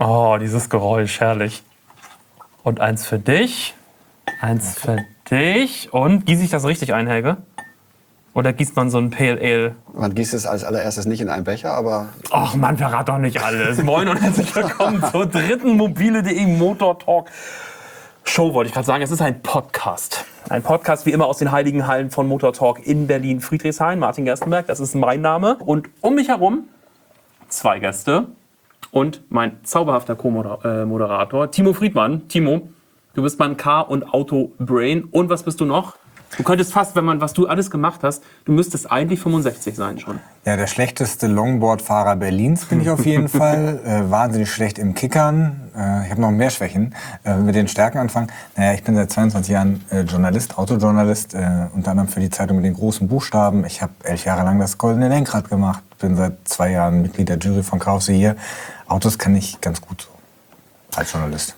Oh, dieses Geräusch, herrlich. Und eins für dich. Eins für dich. Und gieße ich das richtig ein, Helge? Oder gießt man so ein Pale Ale? Man gießt es als allererstes nicht in einen Becher, aber... Ach man, verrat doch nicht alles. Moin und herzlich willkommen zur dritten mobile.de Motor Talk Show, wollte ich gerade sagen. Es ist ein Podcast. Ein Podcast wie immer aus den heiligen Hallen von Motor Talk in Berlin-Friedrichshain. Martin Gerstenberg, das ist mein Name. Und um mich herum zwei Gäste und mein zauberhafter Co-Moderator Timo Friedmann. Timo, du bist mein Car- und Auto-Brain. Und was bist du noch? Du könntest fast, was du alles gemacht hast, du müsstest eigentlich 65 sein schon. Ja, der schlechteste Longboard-Fahrer Berlins bin ich auf jeden Fall. Wahnsinnig schlecht im Kickern. Ich habe noch mehr Schwächen. Mit den Stärken anfangen. Naja, ich bin seit 22 Jahren Journalist, Autojournalist, unter anderem für die Zeitung mit den großen Buchstaben. Ich habe 11 Jahre lang das Goldene Lenkrad gemacht. Bin seit 2 Jahren Mitglied der Jury von Krause hier. Autos kann ich ganz gut so, als Journalist.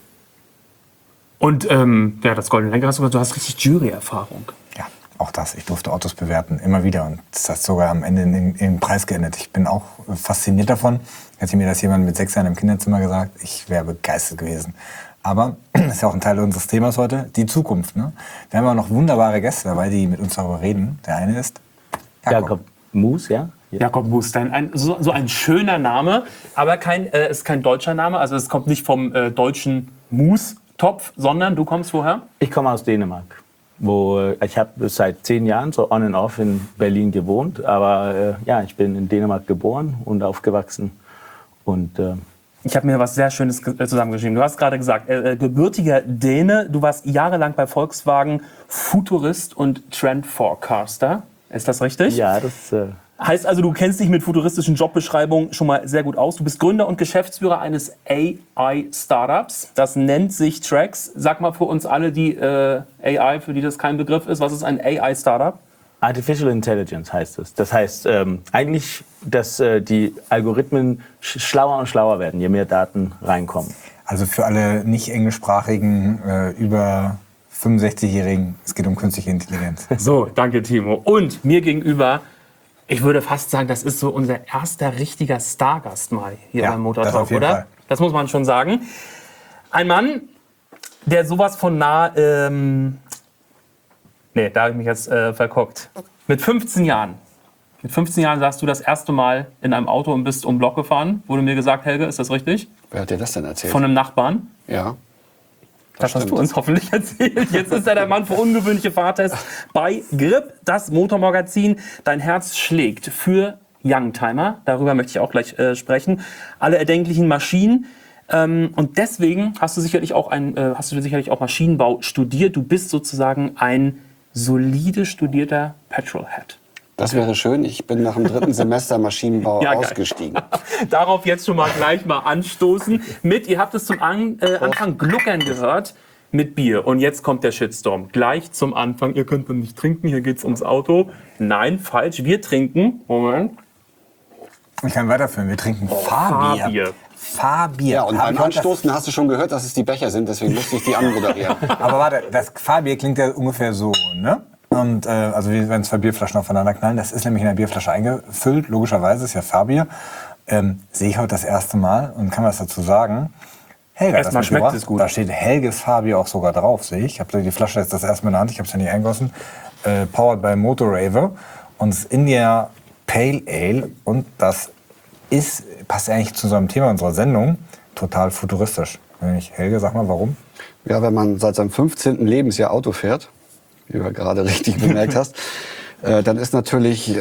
Und das Goldene Lenkrad, du hast richtig Jury-Erfahrung. Ja, auch das. Ich durfte Autos bewerten, immer wieder. Und das hat sogar am Ende in den Preis geendet. Ich bin auch fasziniert davon. Hätte mir das jemand mit 6 Jahren im Kinderzimmer gesagt, ich wäre begeistert gewesen. Aber, das ist ja auch ein Teil unseres Themas heute, die Zukunft. Ne? Wir haben auch noch wunderbare Gäste dabei, die mit uns darüber reden. Der eine ist Jakob Moos, ja? Jakob Moos, so ein schöner Name, aber es ist kein deutscher Name. Also es kommt nicht vom deutschen Moos-Topf, sondern du kommst woher? Ich komme aus Dänemark. Ich habe seit 10 Jahren so on and off in Berlin gewohnt. Aber ich bin in Dänemark geboren und aufgewachsen. Und ich habe mir was sehr Schönes zusammengeschrieben. Du hast gerade gesagt, gebürtiger Däne, du warst jahrelang bei Volkswagen Futurist und Trend Forecaster. Ist das richtig? ja, das Heißt also, du kennst dich mit futuristischen Jobbeschreibungen schon mal sehr gut aus. Du bist Gründer und Geschäftsführer eines AI-Startups. Das nennt sich Trax. Sag mal für uns alle, die AI, für die das kein Begriff ist, was ist ein AI-Startup? Artificial Intelligence heißt es. Das heißt eigentlich, dass die Algorithmen schlauer und schlauer werden, je mehr Daten reinkommen. Also für alle nicht englischsprachigen, über 65-Jährigen, es geht um künstliche Intelligenz. So, danke Timo. Und mir gegenüber, ich würde fast sagen, das ist so unser erster richtiger Stargast mal hier beim Motor das Talk, auf jeden oder? Fall. Das muss man schon sagen. Ein Mann, der sowas von nah... da habe ich mich jetzt verguckt. Mit 15 Jahren. Mit 15 Jahren saßt du das erste Mal in einem Auto und bist um den Block gefahren. Wurde mir gesagt, Helge, ist das richtig? Wer hat dir das denn erzählt? Von einem Nachbarn. Ja. Das hast stimmt. du uns hoffentlich erzählt. Jetzt ist er der Mann für ungewöhnliche Fahrtests bei Grip, das Motormagazin. Dein Herz schlägt für Youngtimer. Darüber möchte ich auch gleich sprechen. Alle erdenklichen Maschinen. Und deswegen hast du sicherlich auch Maschinenbau studiert. Du bist sozusagen ein solide studierter Petrolhead. Das wäre schön. Ich bin nach dem 3. Semester Maschinenbau Ja, geil. ausgestiegen. Darauf jetzt schon mal gleich mal anstoßen mit, ihr habt es zum Anfang gluckern gehört, mit Bier. Und jetzt kommt der Shitstorm. Gleich zum Anfang, ihr könnt nicht trinken, hier geht's ums Auto. Nein, falsch, wir trinken, Moment, Ich kann weiterführen, wir trinken Fahrbier. Fahrbier. Ja, und beim Fahrbier, Anstoßen hast du schon gehört, dass es die Becher sind, deswegen musste ich die anmoderieren. Aber warte, das Fahrbier klingt ja ungefähr so, ne? Und also wie wenn 2 Bierflaschen aufeinander knallen, das ist nämlich in der Bierflasche eingefüllt, logischerweise, ist ja Fahrbier. Sehe ich heute das erste Mal und kann was dazu sagen. Helga, Erstmal das schmeckt mitgebracht. es gut. Da steht Helges Fahrbier auch sogar drauf, sehe ich. Ich habe die Flasche jetzt das erste Mal in der Hand, ich habe es ja nicht eingossen. Powered by Motorraver und es ist India Pale Ale und das passt eigentlich zu so einem Thema unserer Sendung, total futuristisch. Helge, sag mal, warum? Ja, wenn man seit seinem 15. Lebensjahr Auto fährt, wie du gerade richtig bemerkt hast, dann ist natürlich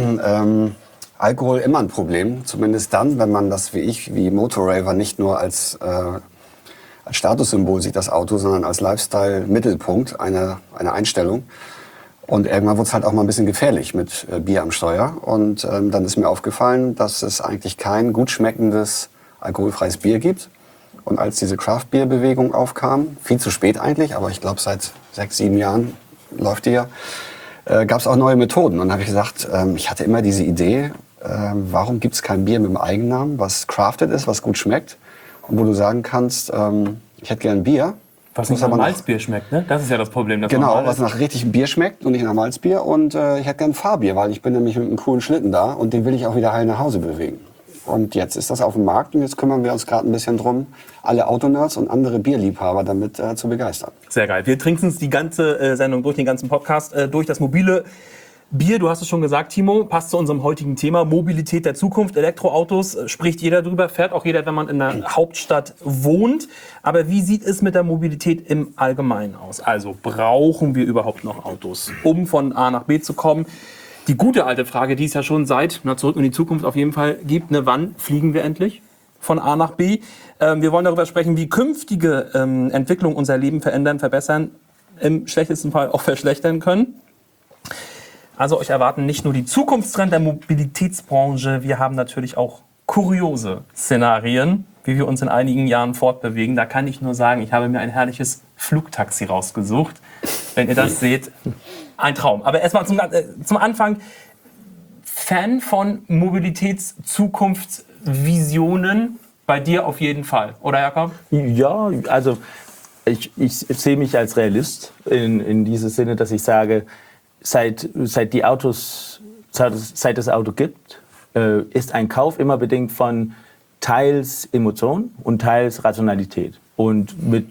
Alkohol immer ein Problem. Zumindest dann, wenn man das wie Motorraver nicht nur als Statussymbol sieht, das Auto, sondern als Lifestyle-Mittelpunkt, eine Einstellung. Und irgendwann wurde es halt auch mal ein bisschen gefährlich mit Bier am Steuer. Und dann ist mir aufgefallen, dass es eigentlich kein gut schmeckendes alkoholfreies Bier gibt. Und als diese Craft-Bier-Bewegung aufkam, viel zu spät eigentlich, aber ich glaube seit 6, 7 Jahren läuft die ja, gab es auch neue Methoden. Und dann habe ich gesagt, ich hatte immer diese Idee, warum gibt es kein Bier mit dem Eigennamen, was crafted ist, was gut schmeckt und wo du sagen kannst, ich hätte gern ein Bier. was nicht nach Malzbier schmeckt, ne? Das ist ja das Problem. Genau, was nach richtigem Bier schmeckt und nicht nach Malzbier. Und ich hätte gern Fahrbier, weil ich bin nämlich mit einem coolen Schlitten da und den will ich auch wieder heil nach Hause bewegen. Und jetzt ist das auf dem Markt und jetzt kümmern wir uns gerade ein bisschen drum, alle Autonerds und andere Bierliebhaber damit zu begeistern. Sehr geil. Wir trinken uns die ganze Sendung durch, den ganzen Podcast durch. Das mobile Bier, du hast es schon gesagt, Timo, passt zu unserem heutigen Thema. Mobilität der Zukunft, Elektroautos, spricht jeder drüber, fährt auch jeder, wenn man in der Hauptstadt wohnt. Aber wie sieht es mit der Mobilität im Allgemeinen aus? Also brauchen wir überhaupt noch Autos, um von A nach B zu kommen? Die gute alte Frage, die es ja schon seit Zurück in die Zukunft auf jeden Fall gibt, wann fliegen wir endlich von A nach B? Wir wollen darüber sprechen, wie künftige Entwicklungen unser Leben verändern, verbessern, im schlechtesten Fall auch verschlechtern können. Also euch erwarten nicht nur die Zukunftstrends der Mobilitätsbranche, wir haben natürlich auch kuriose Szenarien, wie wir uns in einigen Jahren fortbewegen. Da kann ich nur sagen, ich habe mir ein herrliches Flugtaxi rausgesucht. Wenn ihr das seht, ein Traum. Aber erstmal zum Anfang, Fan von Mobilitätszukunftsvisionen, bei dir auf jeden Fall, oder Jakob? Ja, also ich sehe mich als Realist in diesem Sinne, dass ich sage, seit es Auto gibt, ist ein Kauf immer bedingt von teils Emotion und teils Rationalität. Und mit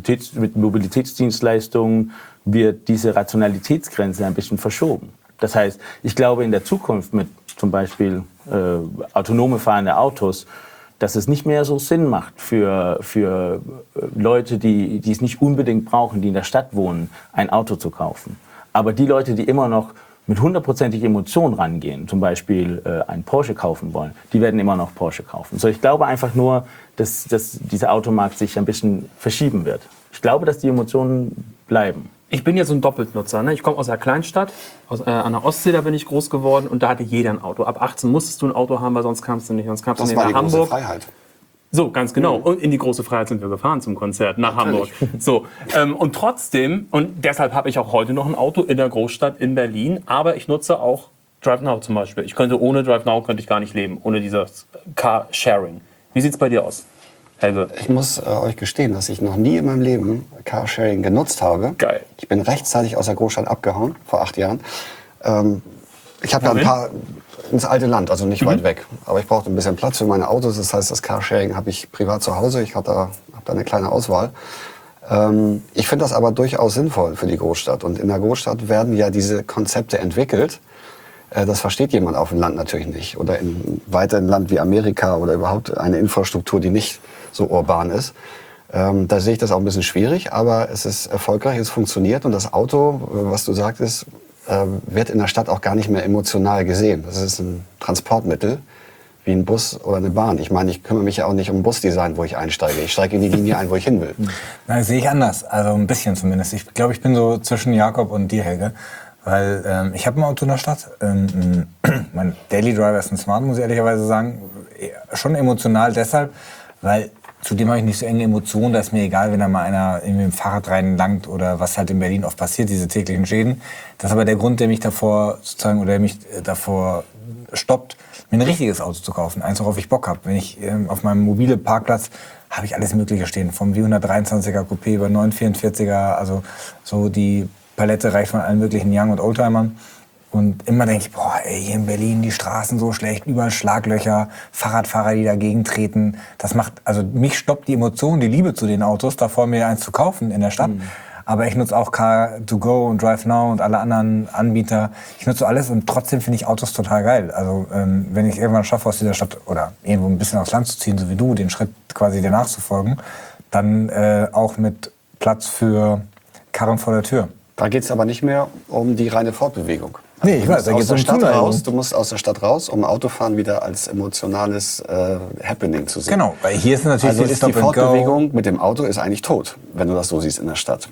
Mobilitätsdienstleistungen wird diese Rationalitätsgrenze ein bisschen verschoben. Das heißt, ich glaube in der Zukunft mit zum Beispiel autonome fahrende Autos, dass es nicht mehr so Sinn macht für Leute, die es nicht unbedingt brauchen, die in der Stadt wohnen, ein Auto zu kaufen. Aber die Leute, die immer noch mit 100%iger Emotion rangehen, zum Beispiel einen Porsche kaufen wollen, die werden immer noch Porsche kaufen. So, ich glaube einfach nur, dass dieser Automarkt sich ein bisschen verschieben wird. Ich glaube, dass die Emotionen bleiben. Ich bin ja so ein Doppeltnutzer. Ne? Ich komme aus einer Kleinstadt, an der Ostsee, da bin ich groß geworden und da hatte jeder ein Auto. Ab 18 musstest du ein Auto haben, weil sonst kamst du nicht. Sonst kamst du nicht nach Hamburg. Das war die große Freiheit. So, ganz genau. Und in die große Freiheit sind wir gefahren zum Konzert nach Hamburg. So, und trotzdem, und deshalb habe ich auch heute noch ein Auto in der Großstadt in Berlin, aber ich nutze auch DriveNow zum Beispiel. Ich könnte ohne DriveNow gar nicht leben, ohne dieses Carsharing. Wie sieht's bei dir aus, Helge? Ich muss euch gestehen, dass ich noch nie in meinem Leben Carsharing genutzt habe. Geil. Ich bin rechtzeitig aus der Großstadt abgehauen, vor 8 Jahren. Ich habe da ein paar ins alte Land, also nicht weit weg. Aber ich brauchte ein bisschen Platz für meine Autos. Das heißt, das Carsharing habe ich privat zu Hause. Ich habe da eine kleine Auswahl. Ich finde das aber durchaus sinnvoll für die Großstadt. Und in der Großstadt werden ja diese Konzepte entwickelt. Das versteht jemand auf dem Land natürlich nicht. Oder in weiteren Land wie Amerika oder überhaupt eine Infrastruktur, die nicht so urban ist. Da sehe ich das auch ein bisschen schwierig. Aber es ist erfolgreich, es funktioniert. Und das Auto, was du sagtest, wird in der Stadt auch gar nicht mehr emotional gesehen. Das ist ein Transportmittel, wie ein Bus oder eine Bahn. Ich meine, ich kümmere mich ja auch nicht um Busdesign, wo ich einsteige. Ich steige in die Linie ein, wo ich hin will. Na, das sehe ich anders, also ein bisschen zumindest. Ich glaube, ich bin so zwischen Jakob und dir, Helge. Weil ich habe ein Auto in der Stadt. Mein Daily Driver ist ein Smart, muss ich ehrlicherweise sagen. Schon emotional deshalb, weil zudem habe ich nicht so enge Emotionen. Da ist mir egal, wenn da mal einer irgendwie im Fahrrad reinlangt oder was halt in Berlin oft passiert, diese täglichen Schäden. Das ist aber der Grund, der mich davor sozusagen oder der mich davor stoppt, mir ein richtiges Auto zu kaufen. Eins, worauf ich Bock habe. Wenn ich auf meinem mobilen Parkplatz habe ich alles Mögliche stehen. Vom W123er Coupé über 944er, also so die Palette reicht von allen möglichen Young- und Oldtimern. Und immer denke ich, boah, ey, hier in Berlin die Straßen so schlecht, überall Schlaglöcher, Fahrradfahrer, die dagegen treten. Das macht, also mich stoppt die Emotion, die Liebe zu den Autos, davor mir eins zu kaufen in der Stadt. Aber ich nutze auch Car2Go und DriveNow und alle anderen Anbieter. Ich nutze alles und trotzdem finde ich Autos total geil. Also wenn ich irgendwann schaffe, aus dieser Stadt oder irgendwo ein bisschen aufs Land zu ziehen, so wie du, den Schritt quasi dir nachzufolgen, dann auch mit Platz für Karren vor der Tür. Da geht es aber nicht mehr um die reine Fortbewegung. Also nee, ich weiß, da geht's um Zuneigung. Du musst aus der Stadt raus, um Autofahren wieder als emotionales Happening zu sehen. Genau, weil hier ist natürlich also ist die Fortbewegung mit dem Auto ist eigentlich tot, wenn du das so siehst in der Stadt.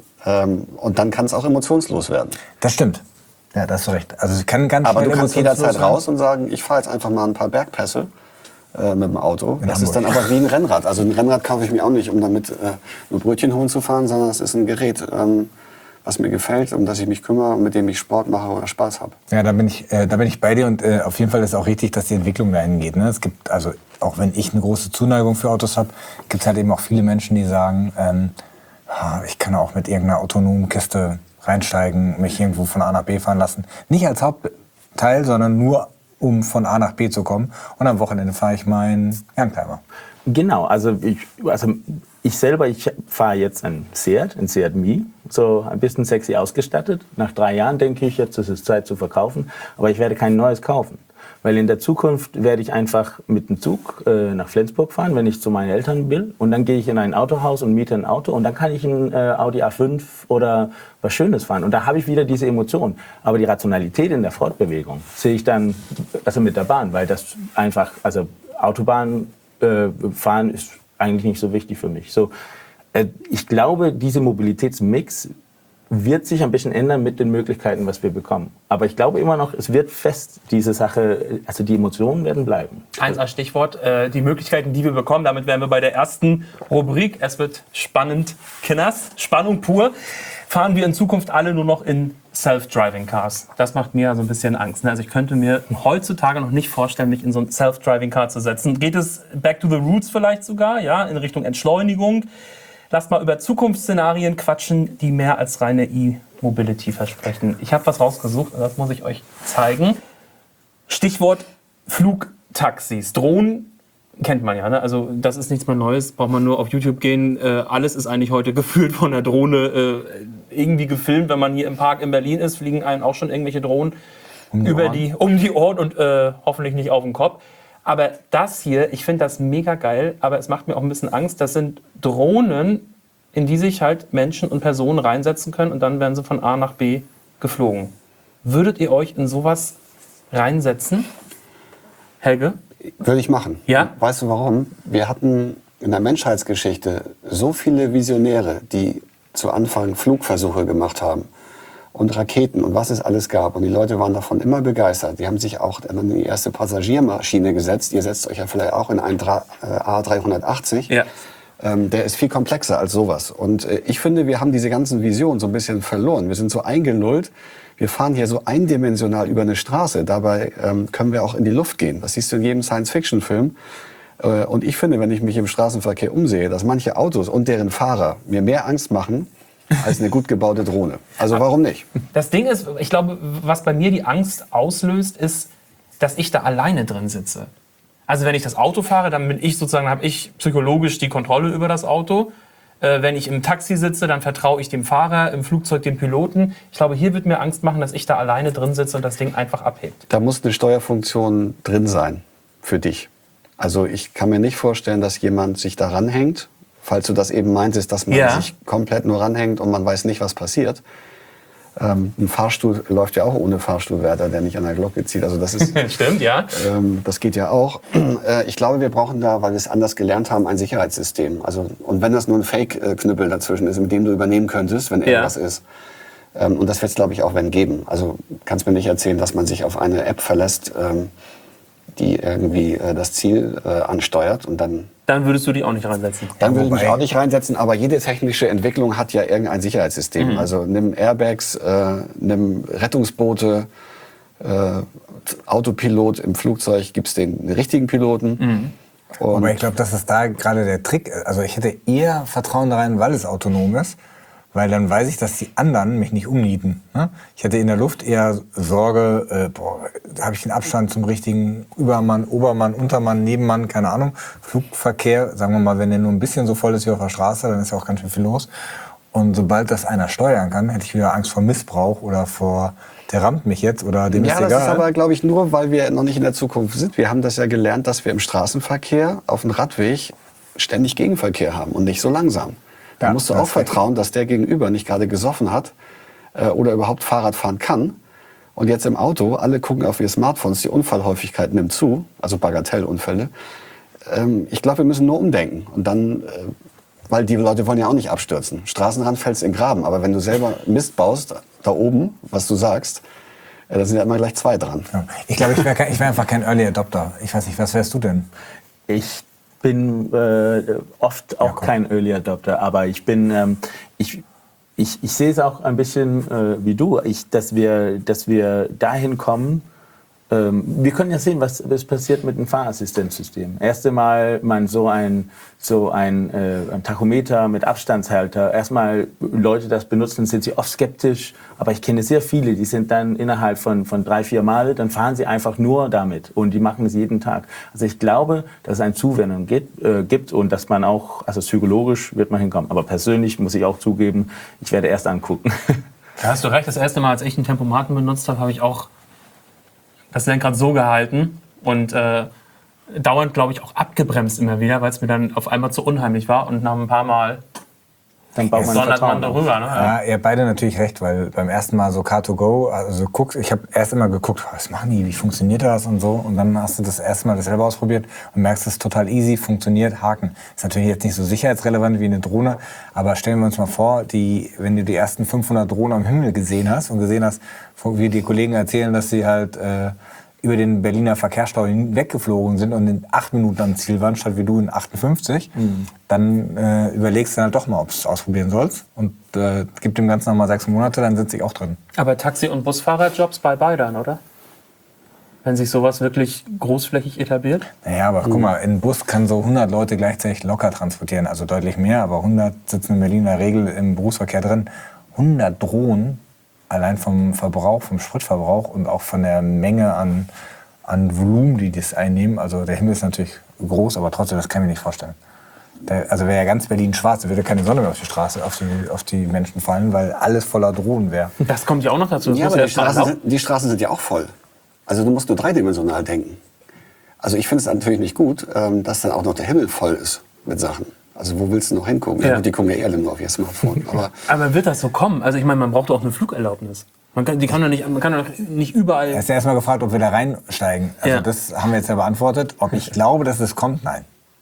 Und dann kann es auch emotionslos werden. Das stimmt. Ja, da hast du recht. Also es kann ganz aber schnell du kannst jederzeit raus und sagen, ich fahre jetzt einfach mal ein paar Bergpässe mit dem Auto. Das ist dann aber wie ein Rennrad. Also ein Rennrad kaufe ich mir auch nicht, um damit nur Brötchen holen zu fahren, sondern es ist ein Gerät, was mir gefällt, um das ich mich kümmere und mit dem ich Sport mache oder Spaß habe. Ja, da bin ich bei dir und auf jeden Fall ist auch richtig, dass die Entwicklung dahin geht. Ne? Es gibt, also auch wenn ich eine große Zuneigung für Autos habe, gibt es halt eben auch viele Menschen, die sagen, ich kann auch mit irgendeiner autonomen Kiste reinsteigen, mich irgendwo von A nach B fahren lassen. Nicht als Hauptteil, sondern nur um von A nach B zu kommen. Und am Wochenende fahre ich meinen Youngtimer. Genau, also ich selber, ich fahre jetzt ein Seat Mii, so ein bisschen sexy ausgestattet. Nach 3 Jahren denke ich, jetzt ist es Zeit zu verkaufen, aber ich werde kein neues kaufen. Weil in der Zukunft werde ich einfach mit dem Zug nach Flensburg fahren, wenn ich zu meinen Eltern will. Und dann gehe ich in ein Autohaus und miete ein Auto und dann kann ich ein Audi A5 oder was Schönes fahren. Und da habe ich wieder diese Emotion. Aber die Rationalität in der Fortbewegung sehe ich dann mit der Bahn, weil das einfach, also Autobahn fahren ist eigentlich nicht so wichtig für mich. So, ich glaube, dieser Mobilitätsmix wird sich ein bisschen ändern mit den Möglichkeiten, was wir bekommen. Aber ich glaube immer noch, es wird fest, diese Sache, also die Emotionen werden bleiben. Eins als Stichwort, die Möglichkeiten, die wir bekommen. Damit wären wir bei der ersten Rubrik. Es wird spannend, Kinders, Spannung pur. Fahren wir in Zukunft alle nur noch in Self-Driving Cars. Das macht mir so ein bisschen Angst. Also ich könnte mir heutzutage noch nicht vorstellen, mich in so ein Self-Driving Car zu setzen. Geht es back to the roots vielleicht sogar, ja, in Richtung Entschleunigung? Lasst mal über Zukunftsszenarien quatschen, die mehr als reine E-Mobility versprechen. Ich habe was rausgesucht und das muss ich euch zeigen. Stichwort Flugtaxis. Drohnen kennt man ja, ne? Also das ist nichts mehr Neues, braucht man nur auf YouTube gehen. Alles ist eigentlich heute gefühlt von der Drohne irgendwie gefilmt. Wenn man hier im Park in Berlin ist, fliegen einem auch schon irgendwelche Drohnen um die Ohren und hoffentlich nicht auf den Kopf. Aber das hier, ich finde das mega geil, aber es macht mir auch ein bisschen Angst. Das sind Drohnen, in die sich halt Menschen und Personen reinsetzen können und dann werden sie von A nach B geflogen. Würdet ihr euch in sowas reinsetzen? Helge? Würde ich machen. Ja? Weißt du warum? Wir hatten in der Menschheitsgeschichte so viele Visionäre, die zu Anfang Flugversuche gemacht haben und Raketen und was es alles gab. Und die Leute waren davon immer begeistert. Die haben sich auch in die erste Passagiermaschine gesetzt. Ihr setzt euch ja vielleicht auch in einen A380. Ja. Der ist viel komplexer als sowas. Und ich finde, wir haben diese ganzen Visionen so ein bisschen verloren. Wir sind so eingelullt. Wir fahren hier so eindimensional über eine Straße. Dabei können wir auch in die Luft gehen. Das siehst du in jedem Science-Fiction-Film. Und ich finde, wenn ich mich im Straßenverkehr umsehe, dass manche Autos und deren Fahrer mir mehr Angst machen als eine gut gebaute Drohne. Also warum nicht? Das Ding ist, ich glaube, was bei mir die Angst auslöst, ist, dass ich da alleine drin sitze. Also wenn ich das Auto fahre, dann bin ich sozusagen, habe ich psychologisch die Kontrolle über das Auto. Wenn ich im Taxi sitze, dann vertraue ich dem Fahrer, im Flugzeug dem Piloten. Ich glaube, hier wird mir Angst machen, dass ich da alleine drin sitze und das Ding einfach abhebt. Da muss eine Steuerfunktion drin sein für dich. Also ich kann mir nicht vorstellen, dass jemand sich da ranhängt, falls du das eben meintest, dass man sich komplett nur ranhängt und man weiß nicht, was passiert. Ein Fahrstuhl läuft ja auch ohne Fahrstuhlwärter, der nicht an der Glocke zieht. Also das ist, Stimmt, ja. das geht ja auch. Ich glaube, wir brauchen da, weil wir es anders gelernt haben, ein Sicherheitssystem. Also, und wenn das nur ein Fake-Knüppel dazwischen ist, mit dem du übernehmen könntest, wenn irgendwas ist. Und das wird es, glaube ich, auch geben. Also kannst mir nicht erzählen, dass man sich auf eine App verlässt, die irgendwie das Ziel ansteuert und dann... Dann würdest du dich auch nicht reinsetzen. Dann würde ich mich auch nicht reinsetzen, aber jede technische Entwicklung hat ja irgendein Sicherheitssystem. Mhm. Also nimm Airbags, nimm Rettungsboote, Autopilot im Flugzeug, gibt es den richtigen Piloten. Aber ich glaube, das ist da gerade der Trick. Also ich hätte eher Vertrauen da rein, weil es autonom ist. Weil dann weiß ich, dass die anderen mich nicht umnieten. Ne? Ich hätte in der Luft eher Sorge, habe ich den Abstand zum richtigen Übermann, Obermann, Untermann, Nebenmann, keine Ahnung. Flugverkehr, sagen wir mal, wenn der nur ein bisschen so voll ist wie auf der Straße, dann ist ja auch ganz schön viel los. Und sobald das einer steuern kann, hätte ich wieder Angst vor Missbrauch oder vor, der rammt mich jetzt oder dem ist egal. Ja, das ist aber, glaube ich, nur, weil wir noch nicht in der Zukunft sind. Wir haben das ja gelernt, dass wir im Straßenverkehr auf dem Radweg ständig Gegenverkehr haben und nicht so langsam. Da musst du auch vertrauen, dass der Gegenüber nicht gerade gesoffen hat oder überhaupt Fahrrad fahren kann. Und jetzt im Auto, alle gucken auf ihre Smartphones, die Unfallhäufigkeit nimmt zu, also Bagatellunfälle. Ich glaube, wir müssen nur umdenken. Und dann, weil die Leute wollen ja auch nicht abstürzen. Straßenrand fällst in den Graben, aber wenn du selber Mist baust, da oben, was du sagst, da sind ja immer gleich 2 dran. Ja. Ich glaube, ich wär einfach kein Early Adopter. Ich weiß nicht, was wärst du denn? Ich bin oft auch kein Early Adopter, aber ich bin, ich sehe es auch ein bisschen wie du, dass wir dahin kommen, wir können ja sehen, was passiert mit dem Fahrassistenzsystem. Erste Mal man so ein Tachometer mit Abstandshalter, erstmal Leute das benutzen, sind sie oft skeptisch, aber ich kenne sehr viele, die sind dann innerhalb von 3-4 Mal, dann fahren sie einfach nur damit und die machen es jeden Tag. Also ich glaube, dass es eine Zuwendung gibt und dass man auch, also psychologisch wird man hinkommen, aber persönlich muss ich auch zugeben, ich werde erst angucken. Da hast du recht, das erste Mal, als ich einen Tempomaten benutzt habe, habe ich auch das Lenkrad so gehalten und dauernd, glaube ich, auch abgebremst immer wieder, weil es mir dann auf einmal zu unheimlich war und nach ein paar Mal Dann baut man sondert man Vertrauen auf. darüber. Ne? Ja, ihr habt beide natürlich recht, weil beim ersten Mal so Car2Go, also ich habe erst immer geguckt, was machen die, wie funktioniert das und so, und dann hast du das erste Mal das selber ausprobiert und merkst, es ist total easy, funktioniert, Haken. Ist natürlich jetzt nicht so sicherheitsrelevant wie eine Drohne, aber stellen wir uns mal vor, wenn du die ersten 500 Drohnen am Himmel gesehen hast und gesehen hast, wie die Kollegen erzählen, dass sie halt über den Berliner Verkehrsstau weggeflogen sind und in 8 Minuten am Ziel waren, statt wie du in 58, dann überlegst du halt doch mal, ob du es ausprobieren sollst. Und gib dem Ganzen noch mal 6 Monate, dann sitze ich auch drin. Aber Taxi- und Busfahrerjobs bye dann, oder? Wenn sich sowas wirklich großflächig etabliert? Naja, aber guck mal, ein Bus kann so 100 Leute gleichzeitig locker transportieren, also deutlich mehr, aber 100 sitzen in Berlin in der Regel im Berufsverkehr drin. 100 Drohnen, allein vom Verbrauch, vom Spritverbrauch und auch von der Menge an Volumen, die das einnehmen. Also der Himmel ist natürlich groß, aber trotzdem, das kann ich mir nicht vorstellen. Also wäre ja ganz Berlin schwarz, da würde keine Sonne mehr auf die Straße, auf die Menschen fallen, weil alles voller Drohnen wäre. Das kommt ja auch noch dazu. Das Ja, muss aber ja die Straßen sind ja auch voll. Also du musst nur dreidimensional denken. Also ich finde es natürlich nicht gut, dass dann auch noch der Himmel voll ist mit Sachen. Also wo willst du noch hingucken? Ja. Ja. Die gucken ja eher nur auf ihr Smartphone. Aber wird das so kommen? Also ich meine, man braucht doch auch eine Flugerlaubnis. Man kann doch nicht überall... Er ist ja erstmal gefragt, ob wir da reinsteigen. Also Ja. das haben wir jetzt ja beantwortet. Ob ich glaube, dass es kommt, nein.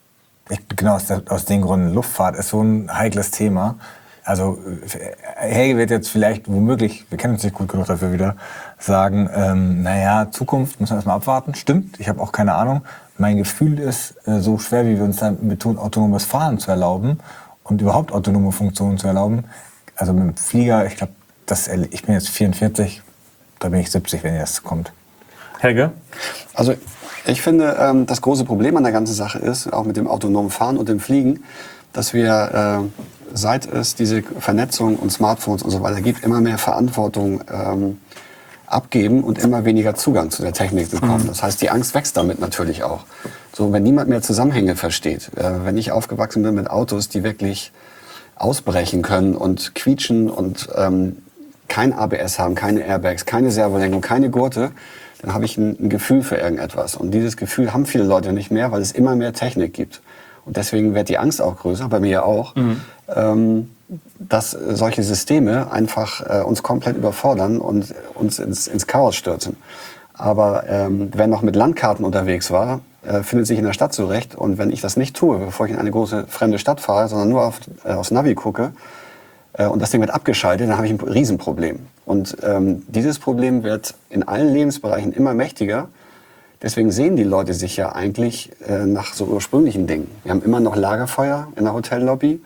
Genau aus den Gründen. Luftfahrt ist so ein heikles Thema. Also Helge wird jetzt vielleicht womöglich, wir kennen uns nicht gut genug dafür wieder, sagen, naja, Zukunft müssen wir erstmal abwarten. Stimmt, ich habe auch keine Ahnung. Mein Gefühl ist, so schwer wie wir uns damit tun, autonomes Fahren zu erlauben und überhaupt autonome Funktionen zu erlauben. Also mit dem Flieger, ich glaube, ich bin jetzt 44, da bin ich 70, wenn das kommt. Helge? Also ich finde, das große Problem an der ganzen Sache ist, auch mit dem autonomen Fahren und dem Fliegen, dass wir, seit es diese Vernetzung und Smartphones und so weiter gibt, immer mehr Verantwortung abgeben und immer weniger Zugang zu der Technik bekommen. Das heißt, die Angst wächst damit natürlich auch. So, wenn niemand mehr Zusammenhänge versteht, wenn ich aufgewachsen bin mit Autos, die wirklich ausbrechen können und quietschen und kein ABS haben, keine Airbags, keine Servolenkung, keine Gurte, dann habe ich ein Gefühl für irgendetwas. Und dieses Gefühl haben viele Leute nicht mehr, weil es immer mehr Technik gibt. Und deswegen wird die Angst auch größer, bei mir ja auch, dass solche Systeme einfach uns komplett überfordern und uns ins Chaos stürzen. Aber wer noch mit Landkarten unterwegs war, findet sich in der Stadt zurecht. Und wenn ich das nicht tue, bevor ich in eine große fremde Stadt fahre, sondern nur aufs Navi gucke, und das Ding wird abgeschaltet, dann habe ich ein Riesenproblem. Und dieses Problem wird in allen Lebensbereichen immer mächtiger. Deswegen sehen die Leute sich ja eigentlich nach so ursprünglichen Dingen. Wir haben immer noch Lagerfeuer in der Hotellobby.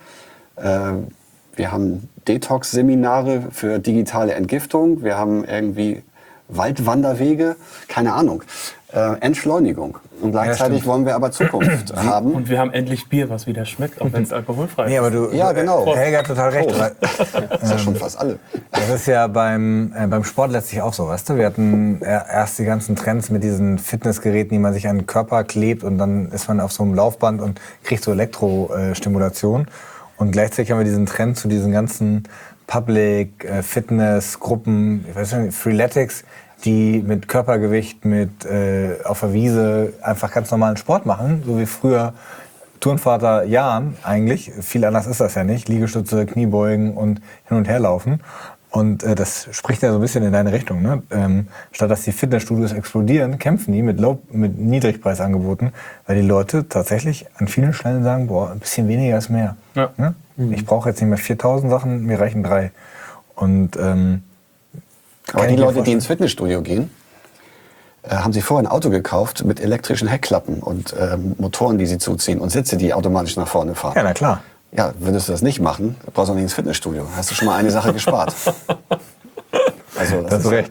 Wir haben Detox-Seminare für digitale Entgiftung. Wir haben irgendwie Waldwanderwege. Keine Ahnung. Entschleunigung. Und gleichzeitig wollen wir aber Zukunft haben. Und wir haben endlich Bier, was wieder schmeckt, auch wenn es alkoholfrei ist. Nee, aber Ja, genau. Helge hat total recht. Weil, Das ist ja schon fast alle. das ist ja beim Sport letztlich auch so, weißt du? Wir hatten erst die ganzen Trends mit diesen Fitnessgeräten, die man sich an den Körper klebt und dann ist man auf so einem Laufband und kriegt so Elektrostimulation. Und gleichzeitig haben wir diesen Trend zu diesen ganzen Public Fitness Gruppen, ich weiß nicht, Freeletics, die mit Körpergewicht, auf der Wiese einfach ganz normalen Sport machen, so wie früher Turnvater Jan eigentlich. Viel anders ist das ja nicht. Liegestütze, Kniebeugen und hin und her laufen. Und das spricht ja so ein bisschen in deine Richtung. Ne? Statt dass die Fitnessstudios explodieren, kämpfen die mit Niedrigpreisangeboten, weil die Leute tatsächlich an vielen Stellen sagen, boah, ein bisschen weniger ist mehr. Ja. Ne? Ich brauche jetzt nicht mehr 4.000 Sachen, mir reichen 3. Und Aber die Leute, die ins Fitnessstudio gehen, haben sich vorher ein Auto gekauft mit elektrischen Heckklappen und Motoren, die sie zuziehen und Sitze, die automatisch nach vorne fahren. ja, na klar. Ja, würdest du das nicht machen, brauchst du auch nicht ins Fitnessstudio. Hast du schon mal eine Sache gespart. Also, Da hast du recht.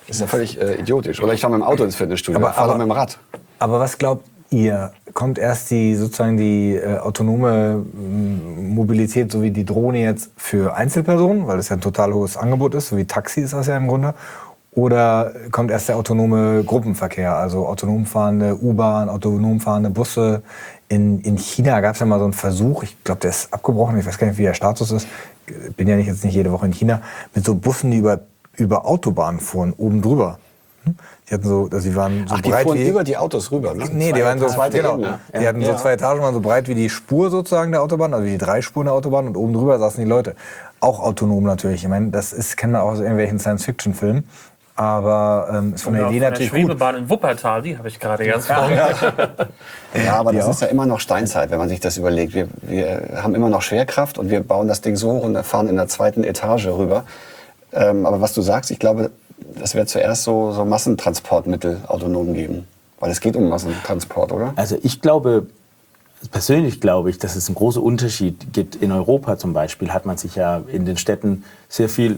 Das ist ja völlig idiotisch. Oder ich fahre mit dem Auto ins Fitnessstudio, Aber- fahre doch aber- mit dem Rad. Aber was glaubt ihr? Kommt erst die autonome Mobilität, so wie die Drohne jetzt, für Einzelpersonen, weil das ja ein total hohes Angebot ist, so wie Taxi ist das ja im Grunde? Oder kommt erst der autonome Gruppenverkehr, also autonom fahrende U-Bahn, autonom fahrende Busse? In China gab es ja mal so einen Versuch, ich glaube, der ist abgebrochen, ich weiß gar nicht, wie der Status ist, bin ja jetzt nicht jede Woche in China, mit so Bussen, die über Autobahnen fuhren, oben drüber. Die hatten so, also die waren so Ach, die breit fuhren wie... über die Autos rüber, ne? Nee, die waren so, zweite genau, Ebene. die hatten so 2 Etagen, waren so breit wie die Spur sozusagen der Autobahn, also wie die 3 Spuren der Autobahn, und oben drüber saßen die Leute. Auch autonom natürlich. Ich meine, kennen wir auch aus irgendwelchen Science-Fiction-Filmen. Aber ist von der Idee natürlich der gut. Schwebebahn in Wuppertal, die habe ich gerade erst Ja, aber das Ja. ist ja immer noch Steinzeit, wenn man sich das überlegt. Wir haben immer noch Schwerkraft und wir bauen das Ding so hoch und fahren in der 2. Etage rüber. Aber was du sagst, ich glaube, das wird zuerst so Massentransportmittel autonom geben. Weil es geht um Massentransport, oder? Also persönlich glaube ich, dass es einen großen Unterschied gibt. In Europa zum Beispiel hat man sich ja in den Städten sehr viel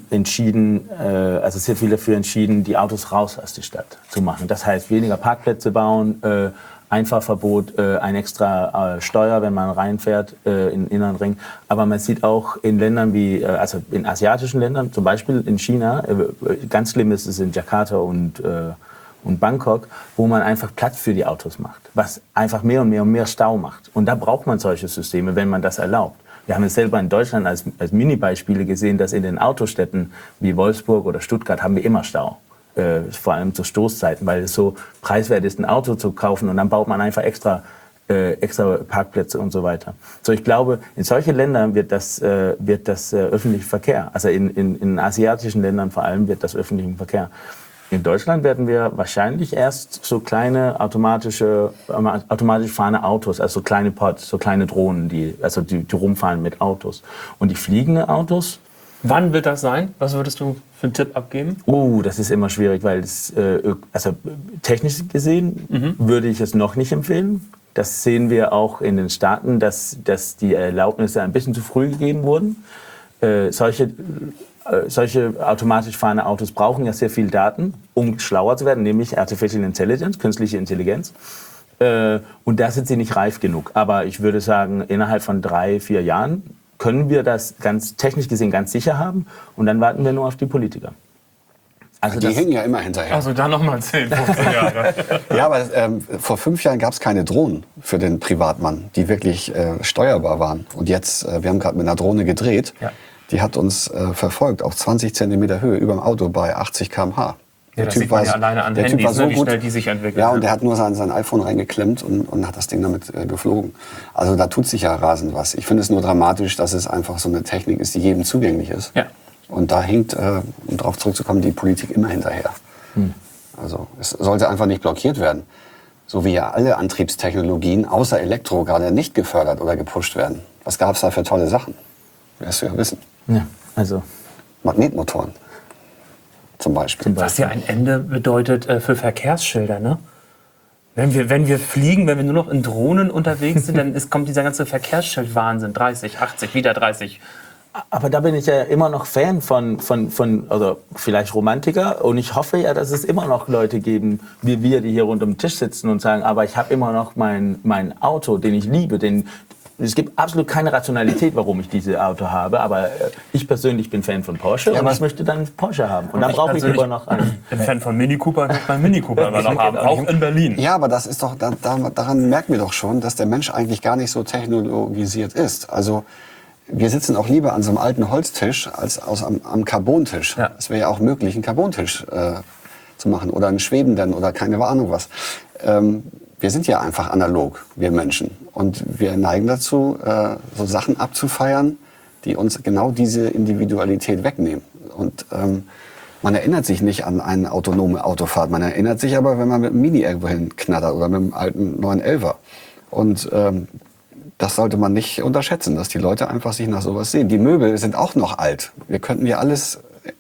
dafür entschieden, die Autos raus aus der Stadt zu machen. Das heißt, weniger Parkplätze bauen, Einfahrverbot, ein extra Steuer, wenn man reinfährt in den inneren Ring. Aber man sieht auch in Ländern wie, also in asiatischen Ländern, zum Beispiel in China, ganz schlimm ist es in Jakarta und Bangkok, wo man einfach Platz für die Autos macht, was einfach mehr und mehr Stau macht. Und da braucht man solche Systeme, wenn man das erlaubt. Wir haben es selber in Deutschland als Mini-Beispiele gesehen, dass in den Autostädten wie Wolfsburg oder Stuttgart haben wir immer Stau. Vor allem zu Stoßzeiten, weil es so preiswert ist, ein Auto zu kaufen und dann baut man einfach extra Parkplätze und so weiter. So, ich glaube, in solchen Ländern wird das öffentliche Verkehr, also in asiatischen Ländern vor allem wird das öffentliche Verkehr. In Deutschland werden wir wahrscheinlich erst so kleine automatisch fahrende Autos, also so kleine Pods, so kleine Drohnen, die rumfahren mit Autos. Und die fliegenden Autos. Wann wird das sein? Was würdest du für einen Tipp abgeben? Das ist immer schwierig, weil technisch gesehen würde ich es noch nicht empfehlen. Das sehen wir auch in den Staaten, dass die Erlaubnisse ein bisschen zu früh gegeben wurden. Solche automatisch fahrende Autos brauchen ja sehr viel Daten, um schlauer zu werden, nämlich Artificial Intelligence, künstliche Intelligenz. Und da sind sie nicht reif genug. Aber ich würde sagen, innerhalb von 3-4 Jahren können wir das ganz technisch gesehen ganz sicher haben. Und dann warten wir nur auf die Politiker. Also Die hängen ja immer hinterher. Also dann nochmal 10, 15 Jahre. Ja, aber vor 5 Jahren gab es keine Drohnen für den Privatmann, die wirklich steuerbar waren. Und jetzt, wir haben gerade mit einer Drohne gedreht, die hat uns verfolgt auf 20 Zentimeter Höhe über dem Auto bei 80 km/h. Ja, das sieht man ja alleine an Handys, wie schnell die sich entwickeln. Ja, und der hat nur sein iPhone reingeklemmt und hat das Ding damit geflogen. Also da tut sich ja rasend was. Ich finde es nur dramatisch, dass es einfach so eine Technik ist, die jedem zugänglich ist. Ja. Und da hinkt, um darauf zurückzukommen, die Politik immer hinterher. Also es sollte einfach nicht blockiert werden. So wie ja alle Antriebstechnologien außer Elektro gerade nicht gefördert oder gepusht werden. Was gab es da für tolle Sachen? Wirst du ja wissen. Ja, also Magnetmotoren zum Beispiel. Was ja ein Ende bedeutet für Verkehrsschilder, ne? Wenn wir fliegen, wenn wir nur noch in Drohnen unterwegs sind, dann kommt dieser ganze Verkehrsschild-Wahnsinn. 30, 80, wieder 30. Aber da bin ich ja immer noch Fan von also vielleicht Romantiker. Und ich hoffe ja, dass es immer noch Leute geben, wie wir, die hier rund um den Tisch sitzen und sagen, aber ich habe immer noch mein Auto, den ich liebe. Es gibt absolut keine Rationalität, warum ich dieses Auto habe. Aber ich persönlich bin Fan von Porsche und ich möchte dann Porsche haben. Und dann brauche ich lieber noch einen. Ich bin Fan von Mini Cooper, ich möchte meinen Mini Cooper immer noch haben, auch in Berlin. Ja, aber das ist doch, daran merken wir doch schon, dass der Mensch eigentlich gar nicht so technologisiert ist. Also wir sitzen auch lieber an so einem alten Holztisch als am Carbontisch. Ja. Es wäre ja auch möglich, einen Carbontisch zu machen oder einen schwebenden oder keine Ahnung was. Wir sind ja einfach analog, wir Menschen. Und wir neigen dazu, so Sachen abzufeiern, die uns genau diese Individualität wegnehmen. Und man erinnert sich nicht an eine autonome Autofahrt. Man erinnert sich aber, wenn man mit dem Mini irgendwo hinknattert oder mit dem alten 911er. Und das sollte man nicht unterschätzen, dass die Leute einfach sich nach sowas sehen. Die Möbel sind auch noch alt. Wir könnten ja alles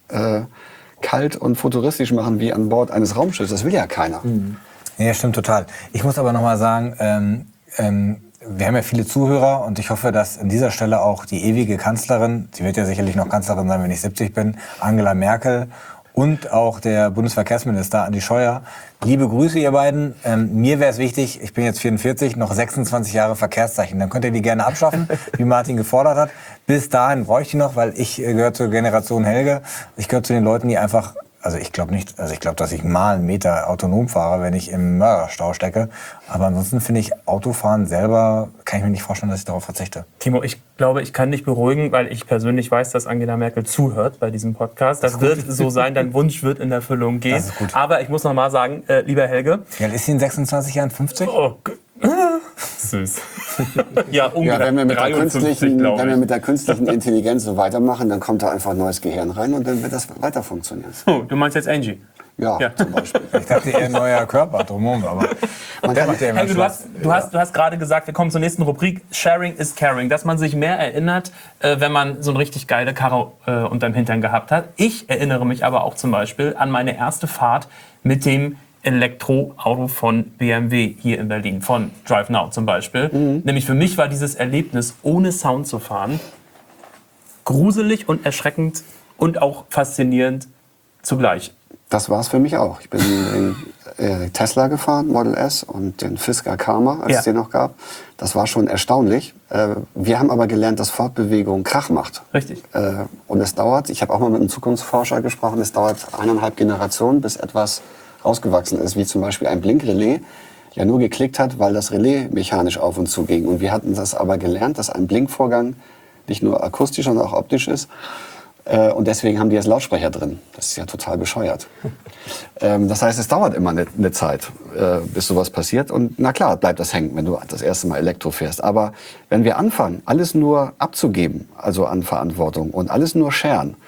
kalt und futuristisch machen wie an Bord eines Raumschiffs. Das will ja keiner. Ja, stimmt total. Ich muss aber noch mal sagen, wir haben ja viele Zuhörer und ich hoffe, dass an dieser Stelle auch die ewige Kanzlerin, sie wird ja sicherlich noch Kanzlerin sein, wenn ich 70 bin, Angela Merkel und auch der Bundesverkehrsminister Andi Scheuer. Liebe Grüße, ihr beiden. Mir wäre es wichtig, ich bin jetzt 44, noch 26 Jahre Verkehrszeichen. Dann könnt ihr die gerne abschaffen, wie Martin gefordert hat. Bis dahin brauche ich die noch, weil ich gehöre zur Generation Helge. Ich gehöre zu den Leuten, die einfach... Also ich glaube nicht, dass ich mal einen Meter autonom fahre, wenn ich im Mörderstau stecke. Aber ansonsten finde ich Autofahren selber, kann ich mir nicht vorstellen, dass ich darauf verzichte. Timo, ich glaube, ich kann dich beruhigen, weil ich persönlich weiß, dass Angela Merkel zuhört bei diesem Podcast. Das wird so sein, dein Wunsch wird in Erfüllung gehen. Das ist gut. Aber ich muss noch mal sagen, lieber Helge. Ja, ist sie in 26 Jahren 50? Oh, süß. Ja, ungefähr Ja, wenn wir mit der 53, glaube ich. mit der künstlichen Intelligenz so weitermachen, dann kommt da einfach ein neues Gehirn rein und dann wird das weiter funktionieren. Oh, du meinst jetzt Angie? Ja, Ja. zum Beispiel. Ich dachte eher ein neuer Körper drumherum, aber der macht ja immer Helge, du hast gerade gesagt, wir kommen zur nächsten Rubrik. Sharing is caring. Dass man sich mehr erinnert, wenn man so eine richtig geile Karre unterm Hintern gehabt hat. Ich erinnere mich aber auch zum Beispiel an meine erste Fahrt mit dem Elektroauto von BMW hier in Berlin, von Drive Now zum Beispiel. Nämlich für mich war dieses Erlebnis, ohne Sound zu fahren, gruselig und erschreckend und auch faszinierend zugleich. Das war es für mich auch. Ich bin den Tesla gefahren, Model S, und den Fisker Karma, als es den noch gab. Das war schon erstaunlich. Wir haben aber gelernt, dass Fortbewegung Krach macht. Richtig. Und es dauert, ich habe auch mal mit einem Zukunftsforscher gesprochen, es dauert 1,5 Generationen, bis etwas rausgewachsen ist, wie zum Beispiel ein Blinkrelais ja nur geklickt hat, weil das Relais mechanisch auf und zu ging. Und wir hatten das aber gelernt, dass ein Blinkvorgang nicht nur akustisch, sondern auch optisch ist. Und deswegen haben die jetzt Lautsprecher drin. Das ist ja total bescheuert. Das heißt, es dauert immer eine Zeit, bis sowas passiert. Und na klar, bleibt das hängen, wenn du das erste Mal Elektro fährst. Aber wenn wir anfangen, alles nur abzugeben, also an Verantwortung, und alles nur scheren,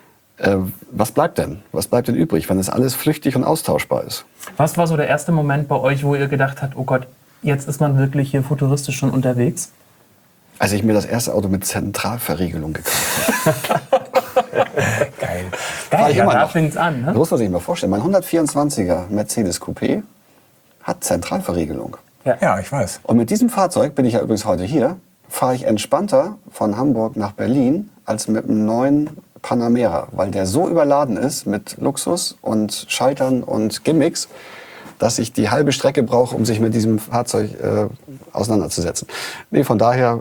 was bleibt denn? Was bleibt denn übrig, wenn das alles flüchtig und austauschbar ist? Was war so der erste Moment bei euch, wo ihr gedacht habt, oh Gott, jetzt ist man wirklich hier futuristisch schon unterwegs? Als ich mir das erste Auto mit Zentralverriegelung gekauft habe. geil. War ich Ja, immer da noch. fängt's an, ne? Das muss man sich mal vorstellen. Mein 124er Mercedes Coupé hat Zentralverriegelung. Ja, ich weiß. Und mit diesem Fahrzeug, bin ich ja übrigens heute hier, fahre ich entspannter von Hamburg nach Berlin als mit einem neuen Panamera, weil der so überladen ist mit Luxus und Schaltern und Gimmicks, dass ich die halbe Strecke brauche, um sich mit diesem Fahrzeug auseinanderzusetzen. Nee, von daher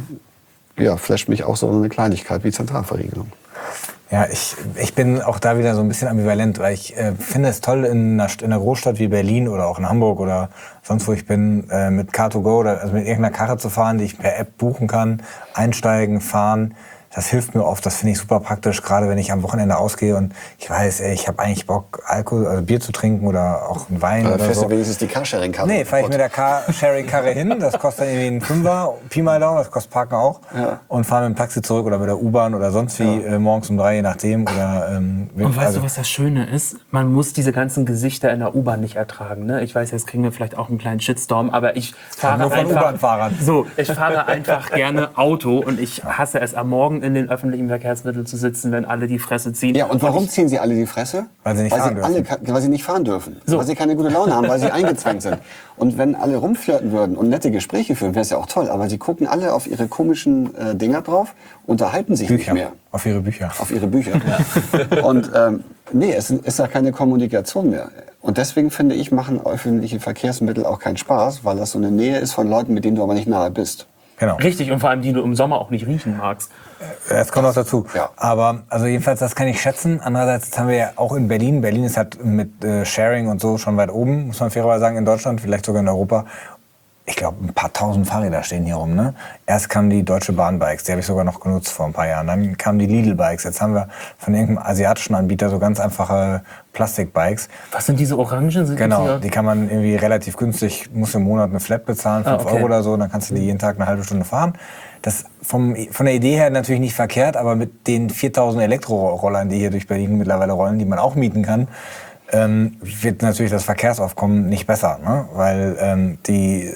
flasht mich auch so eine Kleinigkeit wie Zentralverriegelung. Ja, ich bin auch da wieder so ein bisschen ambivalent, weil ich finde es toll, in einer Großstadt wie Berlin oder auch in Hamburg oder sonst wo ich bin, mit Car2Go oder also mit irgendeiner Karre zu fahren, die ich per App buchen kann, einsteigen, fahren. Das hilft mir oft, das finde ich super praktisch, gerade wenn ich am Wochenende ausgehe und ich weiß, ich habe eigentlich Bock, Alkohol, also Bier zu trinken oder auch einen Wein oder Fährst so. du wenigstens die Carsharing-Karre? Nee, fahre ich mit der Carsharing-Karre hin, das kostet dann irgendwie einen Fünfer, Pi mal Daumen, das kostet Parken auch, und fahre mit dem Taxi zurück oder mit der U-Bahn oder sonst wie morgens um 3, je nachdem. Oder, Und weißt du, was das Schöne ist? Man muss diese ganzen Gesichter in der U-Bahn nicht ertragen. Ne? Ich weiß, jetzt kriegen wir vielleicht auch einen kleinen Shitstorm, aber ich fahre nur von U-Bahn-Fahrern. ich fahre einfach gerne Auto und ich hasse es, am Morgen in den öffentlichen Verkehrsmitteln zu sitzen, wenn alle die Fresse ziehen. Ja, und warum ziehen sie alle die Fresse? Weil sie nicht fahren dürfen. Weil sie nicht fahren dürfen. So. Weil sie keine gute Laune haben, weil sie eingezwängt sind. Und wenn alle rumflirten würden und nette Gespräche führen, wäre es ja auch toll. Aber sie gucken alle auf ihre komischen Dinger drauf, unterhalten sich Bücher. nicht mehr. Auf ihre Bücher. Auf ihre Bücher. Und nee, es ist ja keine Kommunikation mehr. Und deswegen finde ich, machen öffentliche Verkehrsmittel auch keinen Spaß, weil das so eine Nähe ist von Leuten, mit denen du aber nicht nahe bist. Genau. Richtig, und vor allem die du im Sommer auch nicht riechen magst. Das kommt noch dazu. Ja. Aber also jedenfalls, das kann ich schätzen. Andererseits haben wir ja auch in Berlin. Berlin ist halt mit Sharing und so schon weit oben, muss man fairerweise sagen, in Deutschland, vielleicht sogar in Europa. Ich glaube, ein paar tausend Fahrräder stehen hier rum. Ne? Erst kamen die Deutsche Bahn-Bikes, die habe ich sogar noch genutzt vor ein paar Jahren. Dann kamen die Lidl-Bikes. Jetzt haben wir von irgendeinem asiatischen Anbieter so ganz einfache Plastik-Bikes. Was sind diese Orangen? Genau, die kann man irgendwie relativ günstig, musst im Monat eine Flat bezahlen, 5 okay. Euro oder so, dann kannst du die jeden Tag eine halbe Stunde fahren. Das von der Idee her natürlich nicht verkehrt, aber mit den 4000 Elektrorollern, die hier durch Berlin mittlerweile rollen, die man auch mieten kann, wird natürlich das Verkehrsaufkommen nicht besser, ne? Weil die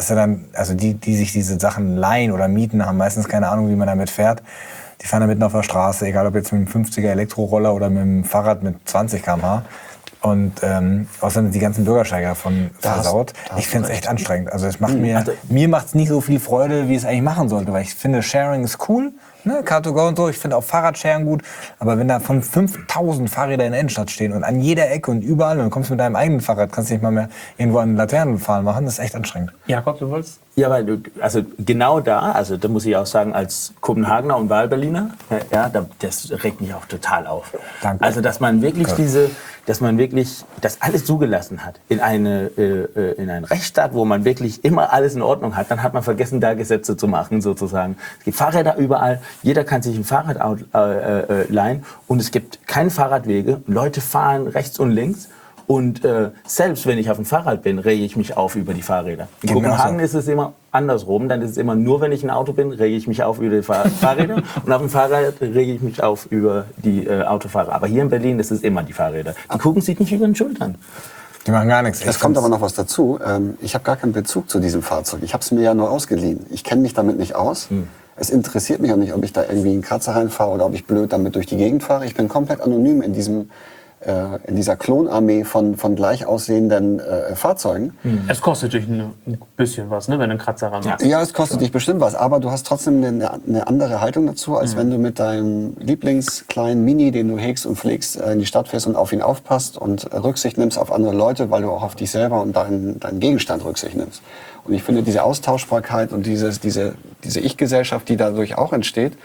sich diese Sachen leihen oder mieten, haben meistens keine Ahnung, wie man damit fährt. Die fahren da mitten auf der Straße, egal ob jetzt mit einem 50er Elektroroller oder mit einem Fahrrad mit 20 km/h. Und außerdem sind die ganzen Bürgersteige davon versaut. Ich finde es echt anstrengend. Also es macht mir macht es nicht so viel Freude, wie es eigentlich machen sollte, weil ich finde, Sharing ist cool, ne, Car2Go und so, ich finde auch Fahrradsharen gut, aber wenn da von 5000 Fahrräder in der Innenstadt stehen und an jeder Ecke und überall und du kommst mit deinem eigenen Fahrrad, kannst nicht mal mehr irgendwo an Laternen fahren machen, das ist echt anstrengend. Jakob, du wolltest? Ja, weil also genau da muss ich auch sagen, als Kopenhagener und Wahlberliner, das regt mich auch total auf. Danke. Also dass man wirklich das alles zugelassen hat in einen Rechtsstaat, wo man wirklich immer alles in Ordnung hat, dann hat man vergessen, da Gesetze zu machen sozusagen. Es gibt Fahrräder überall, jeder kann sich ein Fahrrad leihen und es gibt keine Fahrradwege. Leute fahren rechts und links. Und selbst wenn ich auf dem Fahrrad bin, rege ich mich auf über die Fahrräder. In Kopenhagen ist es immer andersrum. Dann ist es immer nur, wenn ich ein Auto bin, rege ich mich auf über die Fahrräder. Und auf dem Fahrrad rege ich mich auf über die Autofahrer. Aber hier in Berlin ist es immer die Fahrräder. Die gucken sich nicht über den Schultern. Die machen gar nichts. Es kommt aber noch was dazu. Ich habe gar keinen Bezug zu diesem Fahrzeug. Ich habe es mir ja nur ausgeliehen. Ich kenne mich damit nicht aus. Es interessiert mich auch nicht, ob ich da irgendwie einen Kratzer reinfahre oder ob ich blöd damit durch die Gegend fahre. Ich bin komplett anonym in dieser Klonarmee von gleich aussehenden Fahrzeugen. Es kostet dich ein bisschen was, ne, wenn du einen Kratzer ran machst. Ja, es kostet dich bestimmt was, aber du hast trotzdem eine andere Haltung dazu, als wenn du mit deinem Lieblingskleinen Mini, den du hegst und pflegst, in die Stadt fährst und auf ihn aufpasst und Rücksicht nimmst auf andere Leute, weil du auch auf dich selber und deinen Gegenstand Rücksicht nimmst. Und ich finde, diese Austauschbarkeit und diese Ich-Gesellschaft, die dadurch auch entsteht,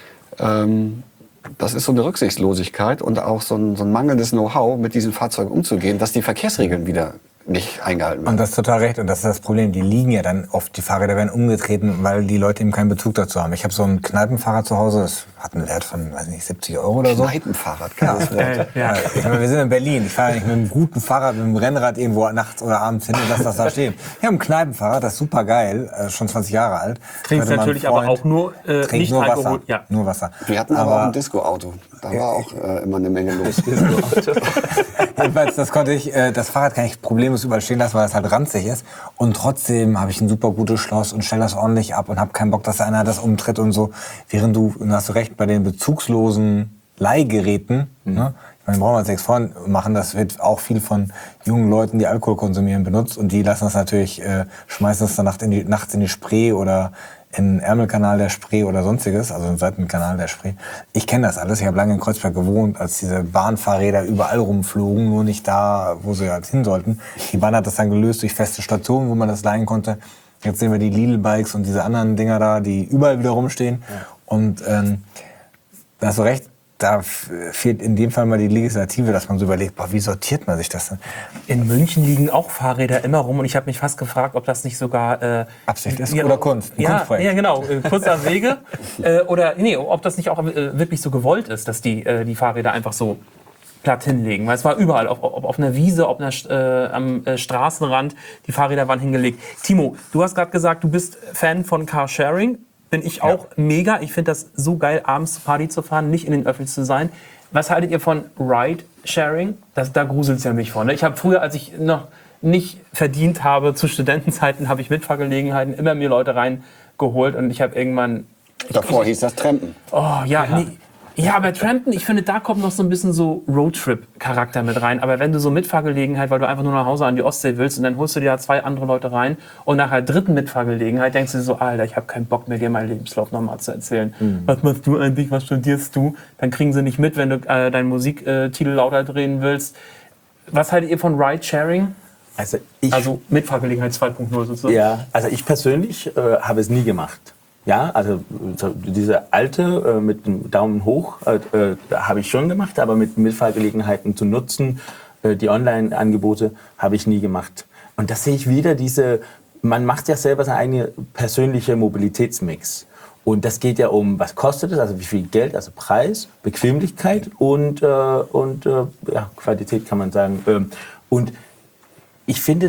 das ist so eine Rücksichtslosigkeit und auch so ein mangelndes Know-how, mit diesen Fahrzeugen umzugehen, dass die Verkehrsregeln wieder nicht eingehalten werden. Und das ist total recht. Und das ist das Problem. Die liegen ja dann oft, die Fahrräder werden umgetreten, weil die Leute eben keinen Bezug dazu haben. Ich habe so ein Kneipenfahrrad zu Hause, das hat einen Wert von, weiß nicht, 70 € oder so. Kneipenfahrrad, geiles Wort. Ja. Ich meine, wir sind in Berlin. Ich fahre nicht mit einem guten Fahrrad, mit einem Rennrad irgendwo nachts oder abends hin und lasse das da stehen. Ich habe ein Kneipenfahrrad, das ist super geil, schon 20 Jahre alt. Trinkst natürlich aber auch nur nicht nur Alkohol. Wasser. Ja. Nur Wasser. Wir hatten aber auch ein Disco-Auto. Da war auch immer eine Menge los. Jedenfalls, das Fahrrad kann ich problemlos überall stehen lassen, weil es halt ranzig ist. Und trotzdem habe ich ein super gutes Schloss und stelle das ordentlich ab und habe keinen Bock, dass einer das umtritt und so. Während du hast du recht, bei den bezugslosen Leihgeräten, ne? Ich meine, brauchen wir uns nichts vormachen, das wird auch viel von jungen Leuten, die Alkohol konsumieren, benutzt. Und die lassen das natürlich, schmeißen das dann nachts in die Spree oder in den Ärmelkanal der Spree oder sonstiges, also im Seitenkanal der Spree. Ich kenne das alles. Ich habe lange in Kreuzberg gewohnt, als diese Bahnfahrräder überall rumflogen, nur nicht da, wo sie halt hin sollten. Die Bahn hat das dann gelöst durch feste Stationen, wo man das leihen konnte. Jetzt sehen wir die Lidl-Bikes und diese anderen Dinger da, die überall wieder rumstehen. Ja. Und da hast du recht, da fehlt in dem Fall mal die Legislative, dass man so überlegt, boah, wie sortiert man sich das denn? In München liegen auch Fahrräder immer rum und ich habe mich fast gefragt, ob das nicht sogar Absicht ist oder Kunst. Ja, genau, kurzer Wege oder ob das nicht auch wirklich so gewollt ist, dass die Fahrräder einfach so platt hinlegen, weil es war überall, ob auf einer Wiese, ob am Straßenrand, die Fahrräder waren hingelegt. Timo, du hast gerade gesagt, du bist Fan von Carsharing. Bin ich auch mega. Ich finde das so geil, abends Party zu fahren, nicht in den Öffis zu sein. Was haltet ihr von Ride-Sharing? Da gruselt es ja mich vor. Ne? Ich habe früher, als ich noch nicht verdient habe, zu Studentenzeiten, habe ich Mitfahrgelegenheiten immer mir Leute reingeholt und ich habe irgendwann... Davor hieß das Trampen. Oh ja, nee. Ja, bei Trampen, ich finde, da kommt noch so ein bisschen so Roadtrip-Charakter mit rein. Aber wenn du so Mitfahrgelegenheit, weil du einfach nur nach Hause an die Ostsee willst und dann holst du dir da 2 andere Leute rein und nach der dritten Mitfahrgelegenheit denkst du dir so, Alter, ich habe keinen Bock mehr, dir meinen Lebenslauf nochmal zu erzählen. Was machst du eigentlich, was studierst du? Dann kriegen sie nicht mit, wenn du deinen Musiktitel lauter drehen willst. Was haltet ihr von Ride-Sharing? Also Mitfahrgelegenheit 2.0 sozusagen. Ja, also ich persönlich habe es nie gemacht. Ja, also diese alte mit dem Daumen hoch habe ich schon gemacht, aber mit Mitfahrgelegenheiten zu nutzen, die Online-Angebote habe ich nie gemacht. Und das sehe ich wieder, man macht ja selber seine eigene persönliche Mobilitätsmix. Und das geht ja um, was kostet es, also wie viel Geld, also Preis, Bequemlichkeit und Qualität kann man sagen. Und ich finde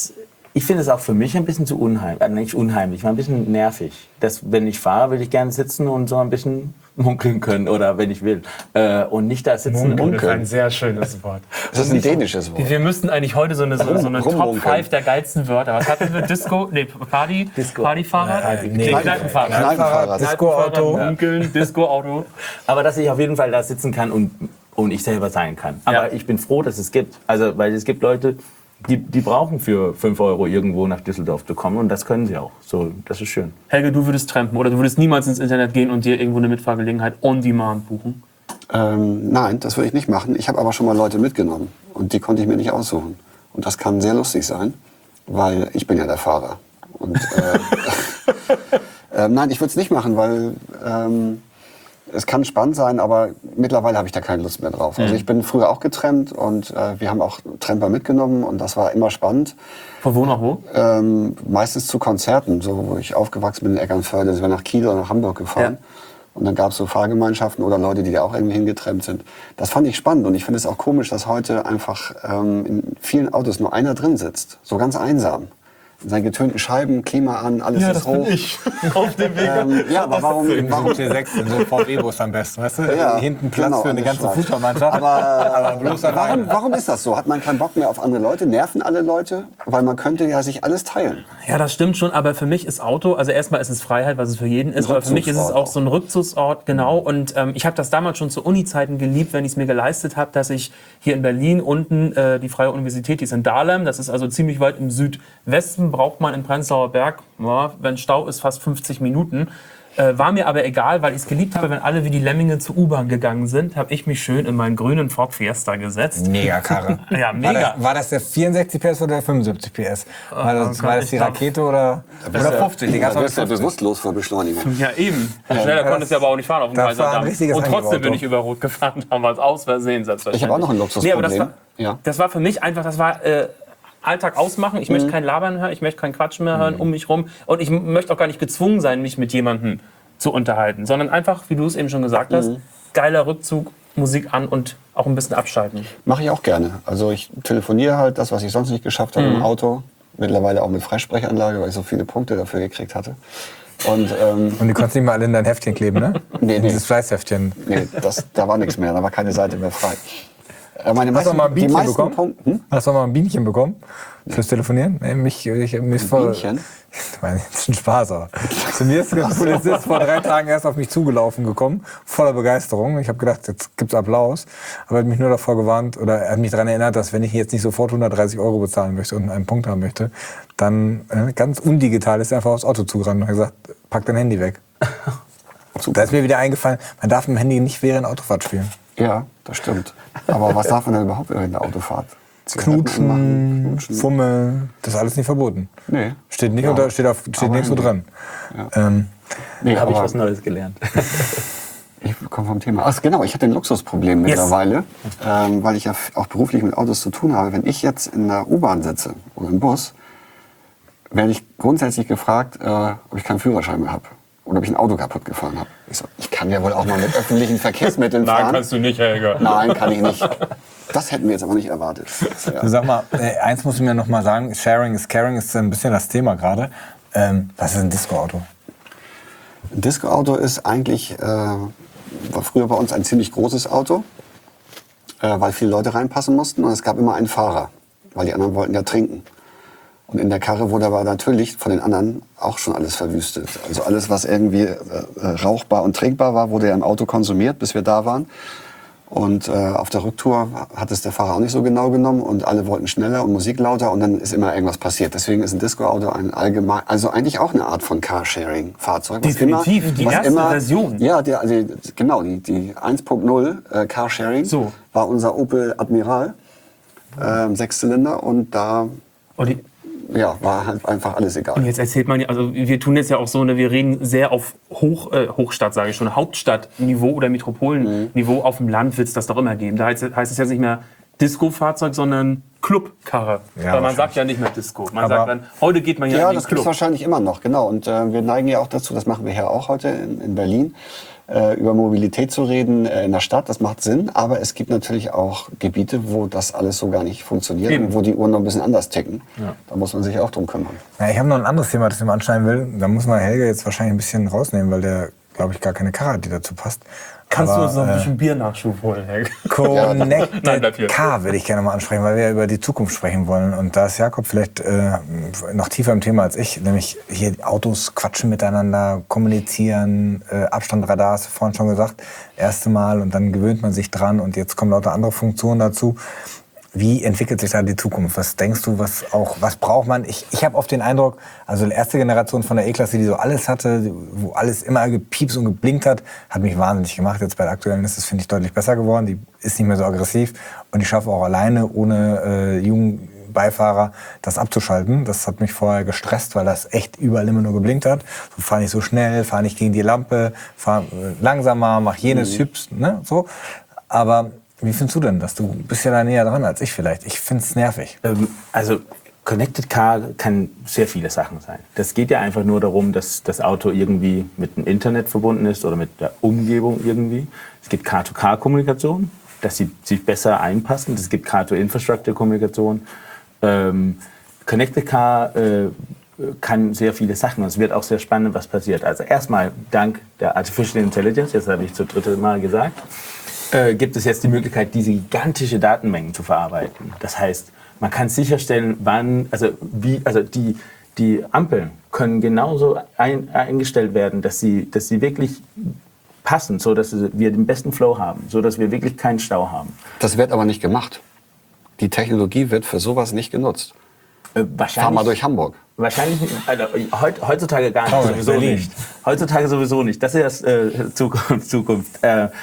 es auch für mich ein bisschen zu unheimlich, nicht unheimlich, ein bisschen nervig. Wenn ich fahre, will ich gerne sitzen und so ein bisschen munkeln können oder wenn ich will. Und nicht da sitzen. Munkeln ist ein sehr schönes Wort. Das ist ein dänisches Wort. Wir müssten eigentlich heute so eine Top 5 der geilsten Wörter. Was hatten wir? Disco? Nee, Party? Disco. Partyfahrrad? Kneipenfahrrad. Kneipenfahrrad. Disco-Auto. Munkeln, Disco-Auto. Aber dass ich auf jeden Fall da sitzen kann und ich selber sein kann. Aber ich bin froh, dass es gibt. Also, weil es gibt Leute, die brauchen für 5 Euro irgendwo nach Düsseldorf zu kommen und das können sie auch. So, das ist schön. Helge, du würdest trampen oder du würdest niemals ins Internet gehen und dir irgendwo eine Mitfahrgelegenheit on demand buchen? Nein, das würde ich nicht machen. Ich habe aber schon mal Leute mitgenommen und die konnte ich mir nicht aussuchen. Und das kann sehr lustig sein, weil ich bin ja der Fahrer. Und, nein, ich würde es nicht machen, weil es kann spannend sein, aber mittlerweile habe ich da keine Lust mehr drauf. Also ich bin früher auch getrampt und wir haben auch Tramper mitgenommen und das war immer spannend. Von wo nach wo? Meistens zu Konzerten, so wo ich aufgewachsen bin in Eckernförde, sind wir nach Kiel oder nach Hamburg gefahren. Ja. Und dann gab es so Fahrgemeinschaften oder Leute, die da auch irgendwie hingetrennt sind. Das fand ich spannend und ich finde es auch komisch, dass heute einfach in vielen Autos nur einer drin sitzt. So ganz einsam. In seinen getönten Scheiben, Klima an, alles ist hoch. ich. Auf dem Weg. Ja, aber warum? T6 in so einem VW-Bus am besten, weißt du? Ja, Hinten Platz genau, für eine ganze alles Fußballmannschaft. Aber bloß alleine. warum ist das so? Hat man keinen Bock mehr auf andere Leute? Nerven alle Leute? Weil man könnte ja sich alles teilen. Ja, das stimmt schon, aber für mich ist Auto, also erstmal ist es Freiheit, was es für jeden ist, aber für mich ist es auch so ein Rückzugsort, genau. Und ich habe das damals schon zu Uni-Zeiten geliebt, wenn ich es mir geleistet habe, dass ich hier in Berlin unten die Freie Universität, die ist in Dahlem, das ist also ziemlich weit im Südwesten, braucht man in Prenzlauer Berg, ja, wenn Stau ist, fast 50 Minuten. War mir aber egal, weil ich es geliebt habe, wenn alle wie die Lemminge zur U-Bahn gegangen sind, habe ich mich schön in meinen grünen Ford Fiesta gesetzt. Mega Karre. Ja, mega. War das der 64 PS oder der 75 PS? War das die Rakete oder 50? Die Da gab's wirst du ja auch 50. bewusstlos vor Beschleunigung. Ja, eben. Schneller konntest du aber auch nicht fahren auf dem das war ein Kaiserdamm. richtiges Und trotzdem bin Angebauto. ich über Rot gefahren, damals aus Versehen, selbstverständlich. Ich habe auch noch ein Luxusproblem. Nee, aber Ja. das war für mich einfach, das war Alltag ausmachen. Ich möchte kein Labern hören, ich möchte kein Quatschen mehr hören um mich rum. Und ich möchte auch gar nicht gezwungen sein, mich mit jemandem zu unterhalten, sondern einfach, wie du es eben schon gesagt hast, geiler Rückzug, Musik an und auch ein bisschen abschalten. Mache ich auch gerne. Also ich telefoniere halt das, was ich sonst nicht geschafft habe im Auto. Mittlerweile auch mit Freisprechanlage, weil ich so viele Punkte dafür gekriegt hatte. Und die konntest nicht mal alle in dein Heftchen kleben, ne? Nee. Dieses Fleißheftchen. nee, da war nichts mehr, da war keine Seite mehr frei. Hast du mal ein Bienchen bekommen? Punkte, Hast du mal ein Bienchen bekommen? Fürs Telefonieren? Nee, mir ist voll. Bienchen? Ich meine, das ist ein Spaß, aber. Zu mir ist der Polizist vor 3 Tagen erst auf mich zugelaufen gekommen, voller Begeisterung. Ich habe gedacht, jetzt gibt's Applaus. Aber er hat mich nur davor gewarnt, oder er hat mich daran erinnert, dass wenn ich jetzt nicht sofort 130 € bezahlen möchte und einen Punkt haben möchte, dann ganz undigital ist er einfach aufs Auto zugerannt und hat gesagt, pack dein Handy weg. Da ist mir wieder eingefallen, man darf mit dem Handy nicht während Autofahrt spielen. Ja, das stimmt. Aber was darf man denn überhaupt während der Autofahrt? Knutschen, Knutschen. Fummeln, das ist alles nicht verboten. Nee. Steht nicht Ja. steht nirgendwo Handy. dran. Ja. Nee, Habe ich aber was Neues gelernt. ich komme vom Thema. Ach genau, ich hatte ein Luxusproblem mittlerweile, weil ich ja auch beruflich mit Autos zu tun habe. Wenn ich jetzt in der U-Bahn sitze oder im Bus, werde ich grundsätzlich gefragt, ob ich keinen Führerschein mehr habe. Oder ob ich ein Auto kaputt gefahren habe. Ich so, ich kann ja wohl auch mal mit öffentlichen Verkehrsmitteln fahren. Nein, kannst du nicht, Helge. Nein, kann ich nicht. Das hätten wir jetzt aber nicht erwartet. Du sag mal, eins musst du mir noch mal sagen, Sharing is Caring ist ein bisschen das Thema gerade. Was ist ein Disco-Auto? Ein Disco-Auto ist eigentlich, war früher bei uns ein ziemlich großes Auto, weil viele Leute reinpassen mussten und es gab immer einen Fahrer, weil die anderen wollten ja trinken. Und in der Karre wurde aber natürlich von den anderen auch schon alles verwüstet. Also alles, was irgendwie rauchbar und trinkbar war, wurde ja im Auto konsumiert, bis wir da waren. Und auf der Rücktour hat es der Fahrer auch nicht so genau genommen und alle wollten schneller und Musik lauter und dann ist immer irgendwas passiert. Deswegen ist ein Disco-Auto also eigentlich auch eine Art von Carsharing-Fahrzeug. Definitiv, die erste Version. Ja, genau, die 1.0 Carsharing war unser Opel Admiral, 6-Zylinder und da war halt einfach alles egal. Und jetzt erzählt man ja, also wir tun jetzt ja auch so, ne, wir reden sehr auf Hochstadt, sage ich schon, Hauptstadtniveau oder Metropolenniveau. Auf dem Land wird es das doch immer geben. Da heißt es jetzt nicht mehr Disco-Fahrzeug, sondern Clubkarre. Ja, weil man sagt ja nicht mehr Disco. Man Aber sagt dann, heute geht man ja in Ja, den das gibt es Club. wahrscheinlich immer noch, genau. Und wir neigen ja auch dazu, das machen wir hier auch heute in Berlin, über Mobilität zu reden in der Stadt. Das macht Sinn, aber es gibt natürlich auch Gebiete, wo das alles so gar nicht funktioniert und wo die Uhren noch ein bisschen anders ticken. Ja. Da muss man sich auch drum kümmern. Ja, ich habe noch ein anderes Thema, das ich mal anschneiden will. Da muss man Helge jetzt wahrscheinlich ein bisschen rausnehmen, weil der, glaube ich, gar keine Karre hat, die dazu passt. Kannst du uns noch ein bisschen Biernachschub holen, Helge? Connected Nein, bleib hier. Car will ich gerne mal ansprechen, weil wir über die Zukunft sprechen wollen. Und da ist Jakob vielleicht noch tiefer im Thema als ich. Nämlich hier Autos quatschen miteinander, kommunizieren, Abstandradar, hast du vorhin schon gesagt. Erste Mal und dann gewöhnt man sich dran und jetzt kommen lauter andere Funktionen dazu. Wie entwickelt sich da die Zukunft? Was denkst du, was braucht man? Ich habe oft den Eindruck, also die erste Generation von der E-Klasse, die so alles hatte, wo alles immer gepiepst und geblinkt hat mich wahnsinnig gemacht. Jetzt bei der aktuellen ist es, finde ich, deutlich besser geworden. Die ist nicht mehr so aggressiv und ich schaffe auch alleine, ohne jungen Beifahrer, das abzuschalten. Das hat mich vorher gestresst, weil das echt überall immer nur geblinkt hat. So, fahr nicht so schnell, fahr nicht gegen die Lampe, fahr langsamer, mach jenes, hübsch, ne, so. Aber wie findest du denn das? Du bist ja da näher dran als ich vielleicht. Ich finde es nervig. Also Connected Car kann sehr viele Sachen sein. Das geht ja einfach nur darum, dass das Auto irgendwie mit dem Internet verbunden ist oder mit der Umgebung irgendwie. Es gibt Car-to-Car-Kommunikation, dass sie sich besser einpassen. Es gibt Car-to-Infrastructure-Kommunikation. Connected Car kann sehr viele Sachen. Und es wird auch sehr spannend, was passiert. Also erstmal dank der Artificial Intelligence, jetzt habe ich zum dritten Mal gesagt, gibt es jetzt die Möglichkeit, diese gigantische Datenmengen zu verarbeiten. Das heißt, man kann sicherstellen, die Ampeln können genauso eingestellt werden, dass sie wirklich passen, so dass wir den besten Flow haben, so dass wir wirklich keinen Stau haben. Das wird aber nicht gemacht. Die Technologie wird für sowas nicht genutzt. Fahr mal durch Hamburg. Wahrscheinlich nicht, also heutzutage gar nicht, sowieso nicht. Heutzutage sowieso nicht. Das ist Zukunft.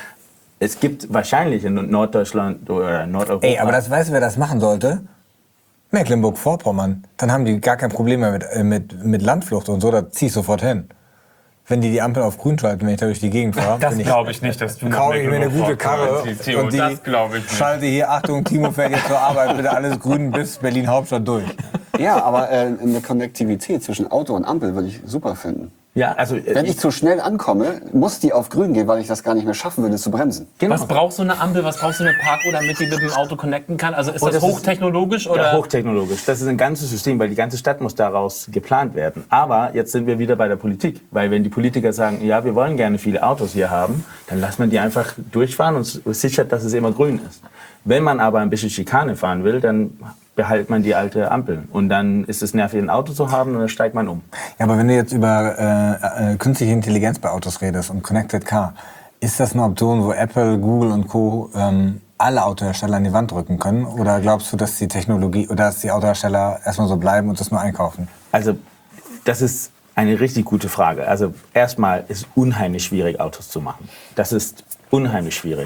Es gibt wahrscheinlich in Norddeutschland oder Nordeuropa... Ey, aber das weißt du, wer das machen sollte? Mecklenburg-Vorpommern. Dann haben die gar kein Problem mehr mit Landflucht und so, da zieh ich sofort hin. Wenn die Ampel auf grün schalten, wenn ich da durch die Gegend fahre. Das glaube ich nicht, dass du kaufe ich mir eine gute Karre und die schalte hier, Achtung, Timo fährt jetzt zur Arbeit, bitte alles grün bis Berlin-Hauptstadt durch. Ja, aber eine Konnektivität zwischen Auto und Ampel würde ich super finden. Ja, also, wenn ich zu schnell ankomme, muss die auf grün gehen, weil ich das gar nicht mehr schaffen würde, zu bremsen. Genau. Was brauchst du eine Ampel, was brauchst du eine Parkuhr, damit die mit dem Auto connecten kann? Also ist das hochtechnologisch? Oder? Ja, hochtechnologisch. Das ist ein ganzes System, weil die ganze Stadt muss daraus geplant werden. Aber jetzt sind wir wieder bei der Politik. Weil wenn die Politiker sagen, ja, wir wollen gerne viele Autos hier haben, dann lässt man die einfach durchfahren und sichert, dass es immer grün ist. Wenn man aber ein bisschen Schikane fahren will, dann behält man die alte Ampel. Und dann ist es nervig, ein Auto zu haben und dann steigt man um. Ja, aber wenn du jetzt über künstliche Intelligenz bei Autos redest und Connected Car, ist das eine Option, wo Apple, Google und Co. Alle Autohersteller an die Wand drücken können? Oder glaubst du, dass die Technologie oder dass die Autohersteller erstmal so bleiben und das nur einkaufen? Also, das ist eine richtig gute Frage. Also, erstmal ist es unheimlich schwierig, Autos zu machen. Das ist unheimlich schwierig.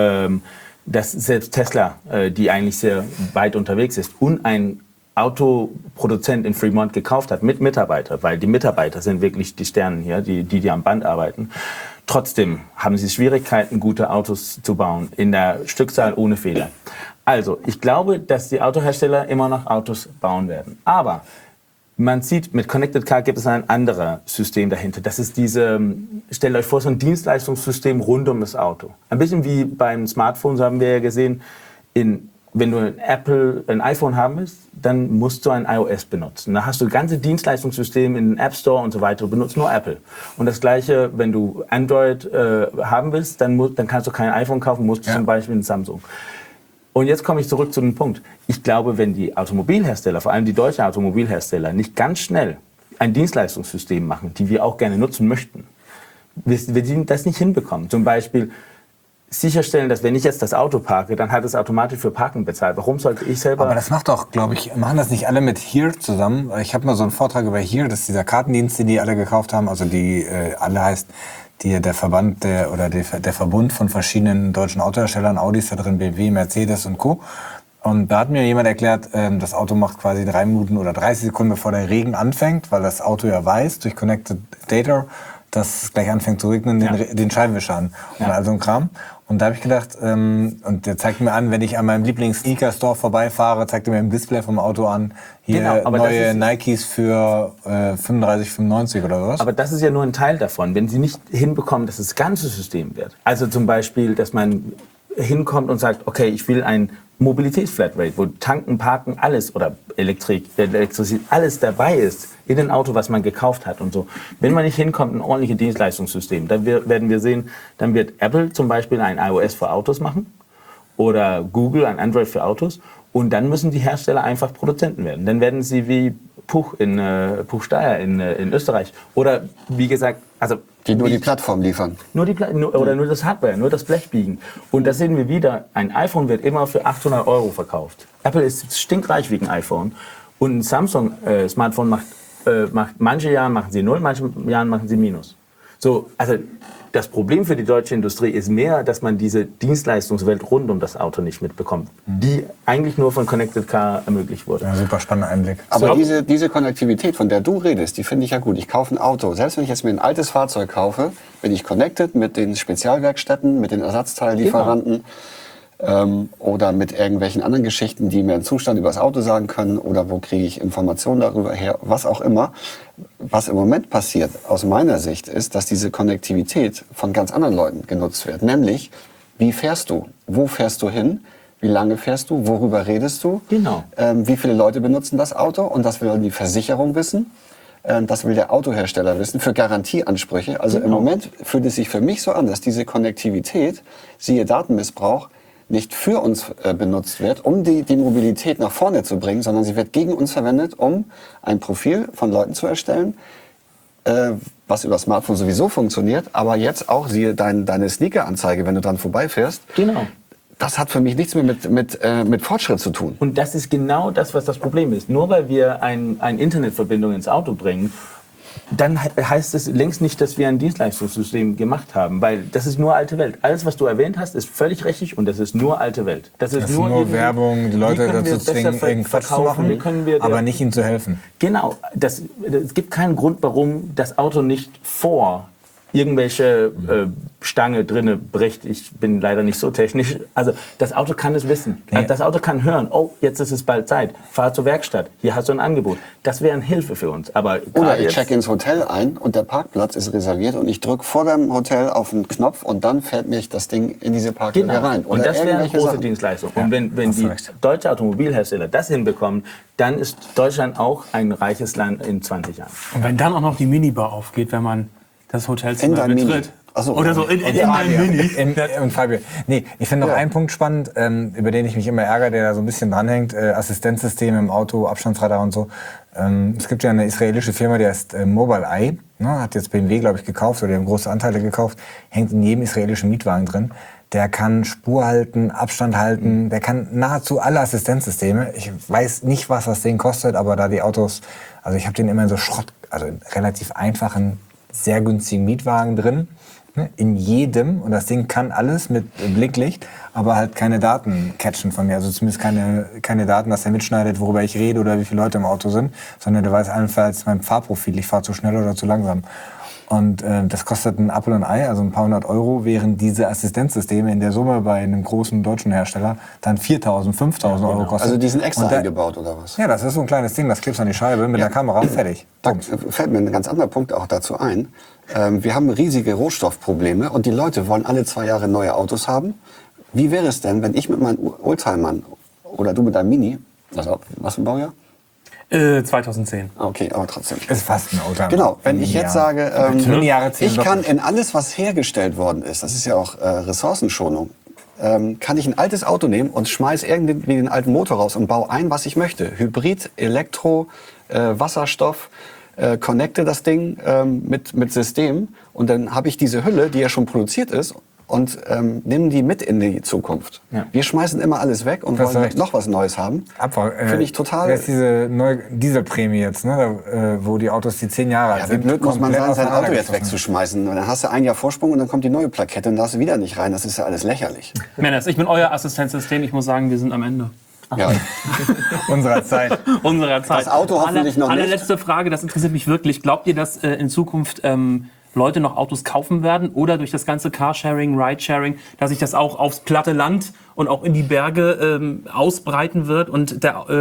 Dass selbst Tesla, die eigentlich sehr weit unterwegs ist, und ein Autoproduzent in Fremont gekauft hat mit Mitarbeitern, weil die Mitarbeiter sind wirklich die Sterne hier, die am Band arbeiten. Trotzdem haben sie Schwierigkeiten, gute Autos zu bauen, in der Stückzahl ohne Fehler. Also, ich glaube, dass die Autohersteller immer noch Autos bauen werden. Aber man sieht, mit Connected Car gibt es ein anderes System dahinter. Das ist stellt euch vor, so ein Dienstleistungssystem rund um das Auto. Ein bisschen wie beim Smartphone, so haben wir ja gesehen, wenn du ein iPhone haben willst, dann musst du ein iOS benutzen. Da hast du ganze Dienstleistungssysteme in den App Store und so weiter, du benutzt nur Apple. Und das Gleiche, wenn du Android haben willst, dann kannst du kein iPhone kaufen, musst du zum Beispiel ein Samsung. Und jetzt komme ich zurück zu dem Punkt. Ich glaube, wenn die Automobilhersteller, vor allem die deutschen Automobilhersteller, nicht ganz schnell ein Dienstleistungssystem machen, die wir auch gerne nutzen möchten, wir das nicht hinbekommen. Zum Beispiel sicherstellen, dass wenn ich jetzt das Auto parke, dann hat es automatisch für Parken bezahlt. Warum sollte ich selber... Aber das macht doch, glaube ich, machen das nicht alle mit Here zusammen? Ich habe mal so einen Vortrag über Here, das ist dieser Kartendienst, den die alle gekauft haben, also die alle heißt... Der Verband der Verbund von verschiedenen deutschen Autoherstellern, Audi ist da drin, BMW, Mercedes und Co. Und da hat mir jemand erklärt, das Auto macht quasi 3 Minuten oder 30 Sekunden, bevor der Regen anfängt, weil das Auto ja weiß, durch Connected Data, dass es gleich anfängt zu regnen, den Scheibenwischer an und all so ein Kram. Und da habe ich gedacht, und der zeigt mir an, wenn ich an meinem Lieblings-Sneaker-Store vorbeifahre, zeigt er mir im Display vom Auto an, hier neue Nikes für 35,95 oder was. Aber das ist ja nur ein Teil davon. Wenn Sie nicht hinbekommen, dass das ganze System wird. Also zum Beispiel, dass man hinkommt und sagt, okay, ich will ein Mobilitätsflatrate, wo Tanken, Parken, alles oder Elektrizität, alles dabei ist in dem Auto, was man gekauft hat und so. Wenn man nicht hinkommt, ein ordentliches Dienstleistungssystem, dann werden wir sehen, dann wird Apple zum Beispiel ein iOS für Autos machen oder Google ein Android für Autos und dann müssen die Hersteller einfach Produzenten werden. Dann werden sie wie Puch in Puch-Steyr in Österreich. Oder wie gesagt, also Die nur die Plattform liefern. nur das Hardware, nur das Blech biegen. Und da sehen wir wieder, ein iPhone wird immer für 800 € verkauft. Apple ist stinkreich wegen iPhone. Und ein Samsung-Smartphone macht manche Jahre machen sie 0, manche Jahren machen sie Minus. So, also das Problem für die deutsche Industrie ist mehr, dass man diese Dienstleistungswelt rund um das Auto nicht mitbekommt, die eigentlich nur von Connected Car ermöglicht wurde. Ja, super spannender Einblick. Aber diese Konnektivität, von der du redest, die finde ich ja gut. Ich kaufe ein Auto. Selbst wenn ich jetzt mir ein altes Fahrzeug kaufe, bin ich connected mit den Spezialwerkstätten, mit den Ersatzteillieferanten oder mit irgendwelchen anderen Geschichten, die mir den Zustand über das Auto sagen können oder wo kriege ich Informationen darüber her, was auch immer. Was im Moment passiert, aus meiner Sicht, ist, dass diese Konnektivität von ganz anderen Leuten genutzt wird. Nämlich, wie fährst du? Wo fährst du hin? Wie lange fährst du? Worüber redest du? Genau. Wie viele Leute benutzen das Auto? Und das will die Versicherung wissen. Das will der Autohersteller wissen für Garantieansprüche. Also im Moment fühlt es sich für mich so an, dass diese Konnektivität, siehe Datenmissbrauch, nicht für uns benutzt wird, um die Mobilität nach vorne zu bringen, sondern sie wird gegen uns verwendet, um ein Profil von Leuten zu erstellen, was über Smartphone sowieso funktioniert, aber jetzt auch, siehe deine Sneaker-Anzeige, wenn du dran vorbeifährst. Genau. Das hat für mich nichts mehr mit Fortschritt zu tun. Und das ist genau das, was das Problem ist. Nur weil wir eine Internetverbindung ins Auto bringen, dann heißt es längst nicht, dass wir ein Dienstleistungssystem gemacht haben, weil das ist nur alte Welt. Alles, was du erwähnt hast, ist völlig richtig und das ist nur alte Welt. Das ist nur Werbung, die Leute dazu zwingen, irgendeinen Quatsch zu machen, aber nicht ihnen zu helfen. Genau. Es gibt keinen Grund, warum das Auto nicht vor irgendwelche Stange drinne bricht. Ich bin leider nicht so technisch. Also das Auto kann es wissen. Nee. Das Auto kann hören, oh, jetzt ist es bald Zeit. Fahr zur Werkstatt. Hier hast du ein Angebot. Das wäre eine Hilfe für uns. Aber oder ich check ins Hotel ein und der Parkplatz ist reserviert und ich drücke vor dem Hotel auf den Knopf und dann fährt mich das Ding in diese Parklücke rein. Oder und das wäre eine große Dienstleistung. Und wenn die deutsche Automobilhersteller das hinbekommen, dann ist Deutschland auch ein reiches Land in 20 Jahren. Und wenn dann auch noch die Minibar aufgeht, wenn man das Hotelzimmer betritt. Ach so. Oder so in deinem Mini. Und Fabio, nee, ich finde noch einen Punkt spannend, über den ich mich immer ärgere, der da so ein bisschen dranhängt, Assistenzsysteme im Auto, Abstandsradar und so. Es gibt ja eine israelische Firma, die heißt Mobileye, ne, hat jetzt BMW, glaube ich, gekauft, oder die haben große Anteile gekauft, hängt in jedem israelischen Mietwagen drin. Der kann Spur halten, Abstand halten, der kann nahezu alle Assistenzsysteme. Ich weiß nicht, was das Ding kostet, aber da die Autos, also ich habe den immer in so also in relativ einfachen, sehr günstigen Mietwagen drin, ne, in jedem, und das Ding kann alles mit Blicklicht, aber halt keine Daten catchen von mir, also zumindest keine Daten, dass er mitschneidet, worüber ich rede oder wie viele Leute im Auto sind, sondern der weiß allenfalls mein Fahrprofil, ich fahre zu schnell oder zu langsam. Und das kostet ein Apfel und ein Ei, also ein paar hundert €, während diese Assistenzsysteme in der Summe bei einem großen deutschen Hersteller dann 4.000, 5.000 € kosten. Also die sind extra eingebaut, oder was? Ja, das ist so ein kleines Ding, das klebst du an die Scheibe mit der Kamera, fertig. Da fällt mir ein ganz anderer Punkt auch dazu ein. Wir haben riesige Rohstoffprobleme und die Leute wollen alle 2 Jahre neue Autos haben. Wie wäre es denn, wenn ich mit meinen Oldtimern oder du mit deinem Mini, was für ein Baujahr? 2010. Okay, aber trotzdem. Ist fast ein Oldtimer. Genau, wenn ich jetzt sage, Mini-Jahre ziehen ich kann in alles, was hergestellt worden ist, das ist ja auch Ressourcenschonung, kann ich ein altes Auto nehmen und schmeiß irgendwie den alten Motor raus und baue ein, was ich möchte. Hybrid, Elektro, Wasserstoff, connecte das Ding mit System und dann habe ich diese Hülle, die ja schon produziert ist, und nehmen die mit in die Zukunft. Ja. Wir schmeißen immer alles weg und wollen noch was Neues haben. Finde ich total. Das ist diese neue Dieselprämie jetzt, ne? Wo die Autos die 10 Jahre alt sind. Wie blöd muss man sein, sein Auto jetzt wegzuschmeißen. Dann hast du ein Jahr Vorsprung und dann kommt die neue Plakette und da hast du wieder nicht rein. Das ist ja alles lächerlich. Männers, ich bin euer Assistenzsystem. Ich muss sagen, wir sind am Ende. Ja. Unserer Zeit. Das Auto hoffentlich noch nicht. Allerletzte Frage, das interessiert mich wirklich. Glaubt ihr, dass in Zukunft Leute noch Autos kaufen werden oder durch das ganze Carsharing, Ridesharing, dass sich das auch aufs platte Land und auch in die Berge ausbreiten wird und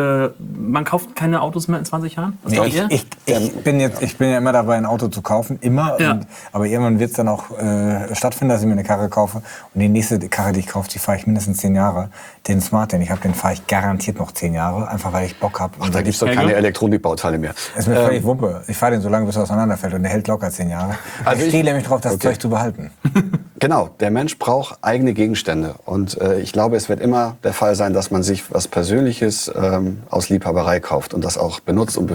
man kauft keine Autos mehr in 20 Jahren? Was glaubt ihr? Ich bin ja immer dabei, ein Auto zu kaufen, immer. Ja. Aber irgendwann wird es dann auch stattfinden, dass ich mir eine Karre kaufe. Und die nächste Karre, die ich kaufe, die fahre ich mindestens 10 Jahre. Den Smart, den ich habe, den fahre ich garantiert noch 10 Jahre, einfach weil ich Bock habe. Ach, da gibt's doch keine Elektronikbauteile mehr. Ist mir völlig Wumpe. Ich fahre den so lange, bis er auseinanderfällt und der hält locker 10 Jahre. Also ich stehe nämlich drauf, das Zeug zu behalten. Genau, der Mensch braucht eigene Gegenstände. Und ich glaube, es wird immer der Fall sein, dass man sich was Persönliches aus Liebhaberei kauft und das auch benutzt und bewegt.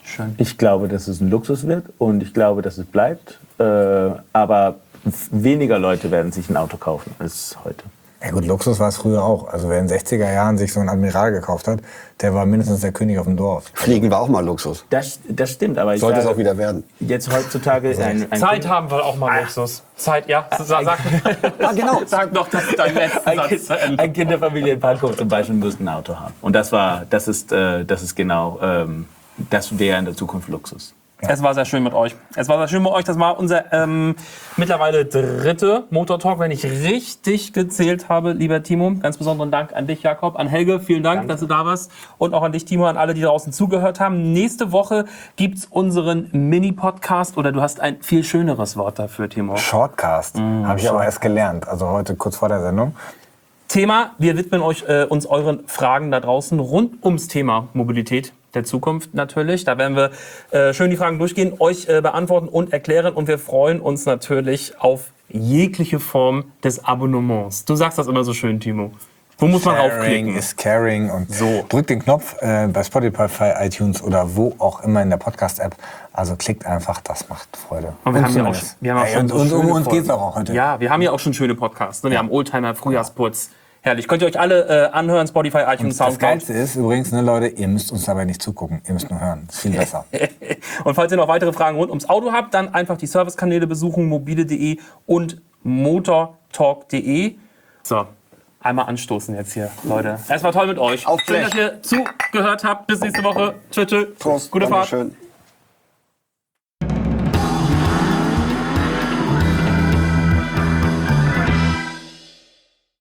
Schön. Ich glaube, dass es ein Luxus wird und ich glaube, dass es bleibt. Aber weniger Leute werden sich ein Auto kaufen als heute. Ja gut, Luxus war es früher auch. Also wer in den 60er Jahren sich so ein Admiral gekauft hat, der war mindestens der König auf dem Dorf. Fliegen war auch mal Luxus. Das stimmt, aber ich Sollte es sage, auch wieder werden. jetzt heutzutage ein Zeit haben wir auch mal Luxus. Zeit, ja. Sag, genau. sag doch, das ist dein letzter Satz zu Ende. Ein Kind der Familie in Pankow zum Beispiel muss ein Auto haben. Und das ist genau, das wäre in der Zukunft Luxus. Es war sehr schön mit euch. Das war unser mittlerweile 3. Motor-Talk, wenn ich richtig gezählt habe, lieber Timo. Ganz besonderen Dank an dich, Jakob, an Helge. Vielen Dank, dass du da warst. Und auch an dich, Timo, an alle, die draußen zugehört haben. Nächste Woche gibt's unseren Mini-Podcast. Oder du hast ein viel schöneres Wort dafür, Timo. Shortcast, habe ich aber erst gelernt. Also heute kurz vor der Sendung. Thema, wir widmen uns euren Fragen da draußen rund ums Thema Mobilität der Zukunft natürlich. Da werden wir schön die Fragen durchgehen, euch beantworten und erklären. Und wir freuen uns natürlich auf jegliche Form des Abonnements. Du sagst das immer so schön, Timo. Wo muss man Sharing raufklicken? ist caring und so. Drückt den Knopf bei Spotify, iTunes oder wo auch immer in der Podcast-App. Also klickt einfach, das macht Freude. Und wir haben ja auch schon so und schöne um uns Folgen. geht's auch heute. Ja, wir haben ja auch schon schöne Podcasts. Ne? Wir haben Oldtimer, Frühjahrsputz. Herrlich. Könnt ihr euch alle anhören, Spotify, iTunes, Das Soundcloud. Geilste ist übrigens, ne, Leute, ihr müsst uns dabei nicht zugucken. Ihr müsst nur hören. Das ist viel besser. Und falls ihr noch weitere Fragen rund ums Auto habt, dann einfach die Servicekanäle besuchen, mobile.de und motortalk.de. So, einmal anstoßen jetzt hier, Leute. Es war toll mit euch. Auf Schön, Blech. dass ihr zugehört habt. Bis nächste Woche. Tschüss, tschüss. Prost. Gute Fahrt. Dankeschön.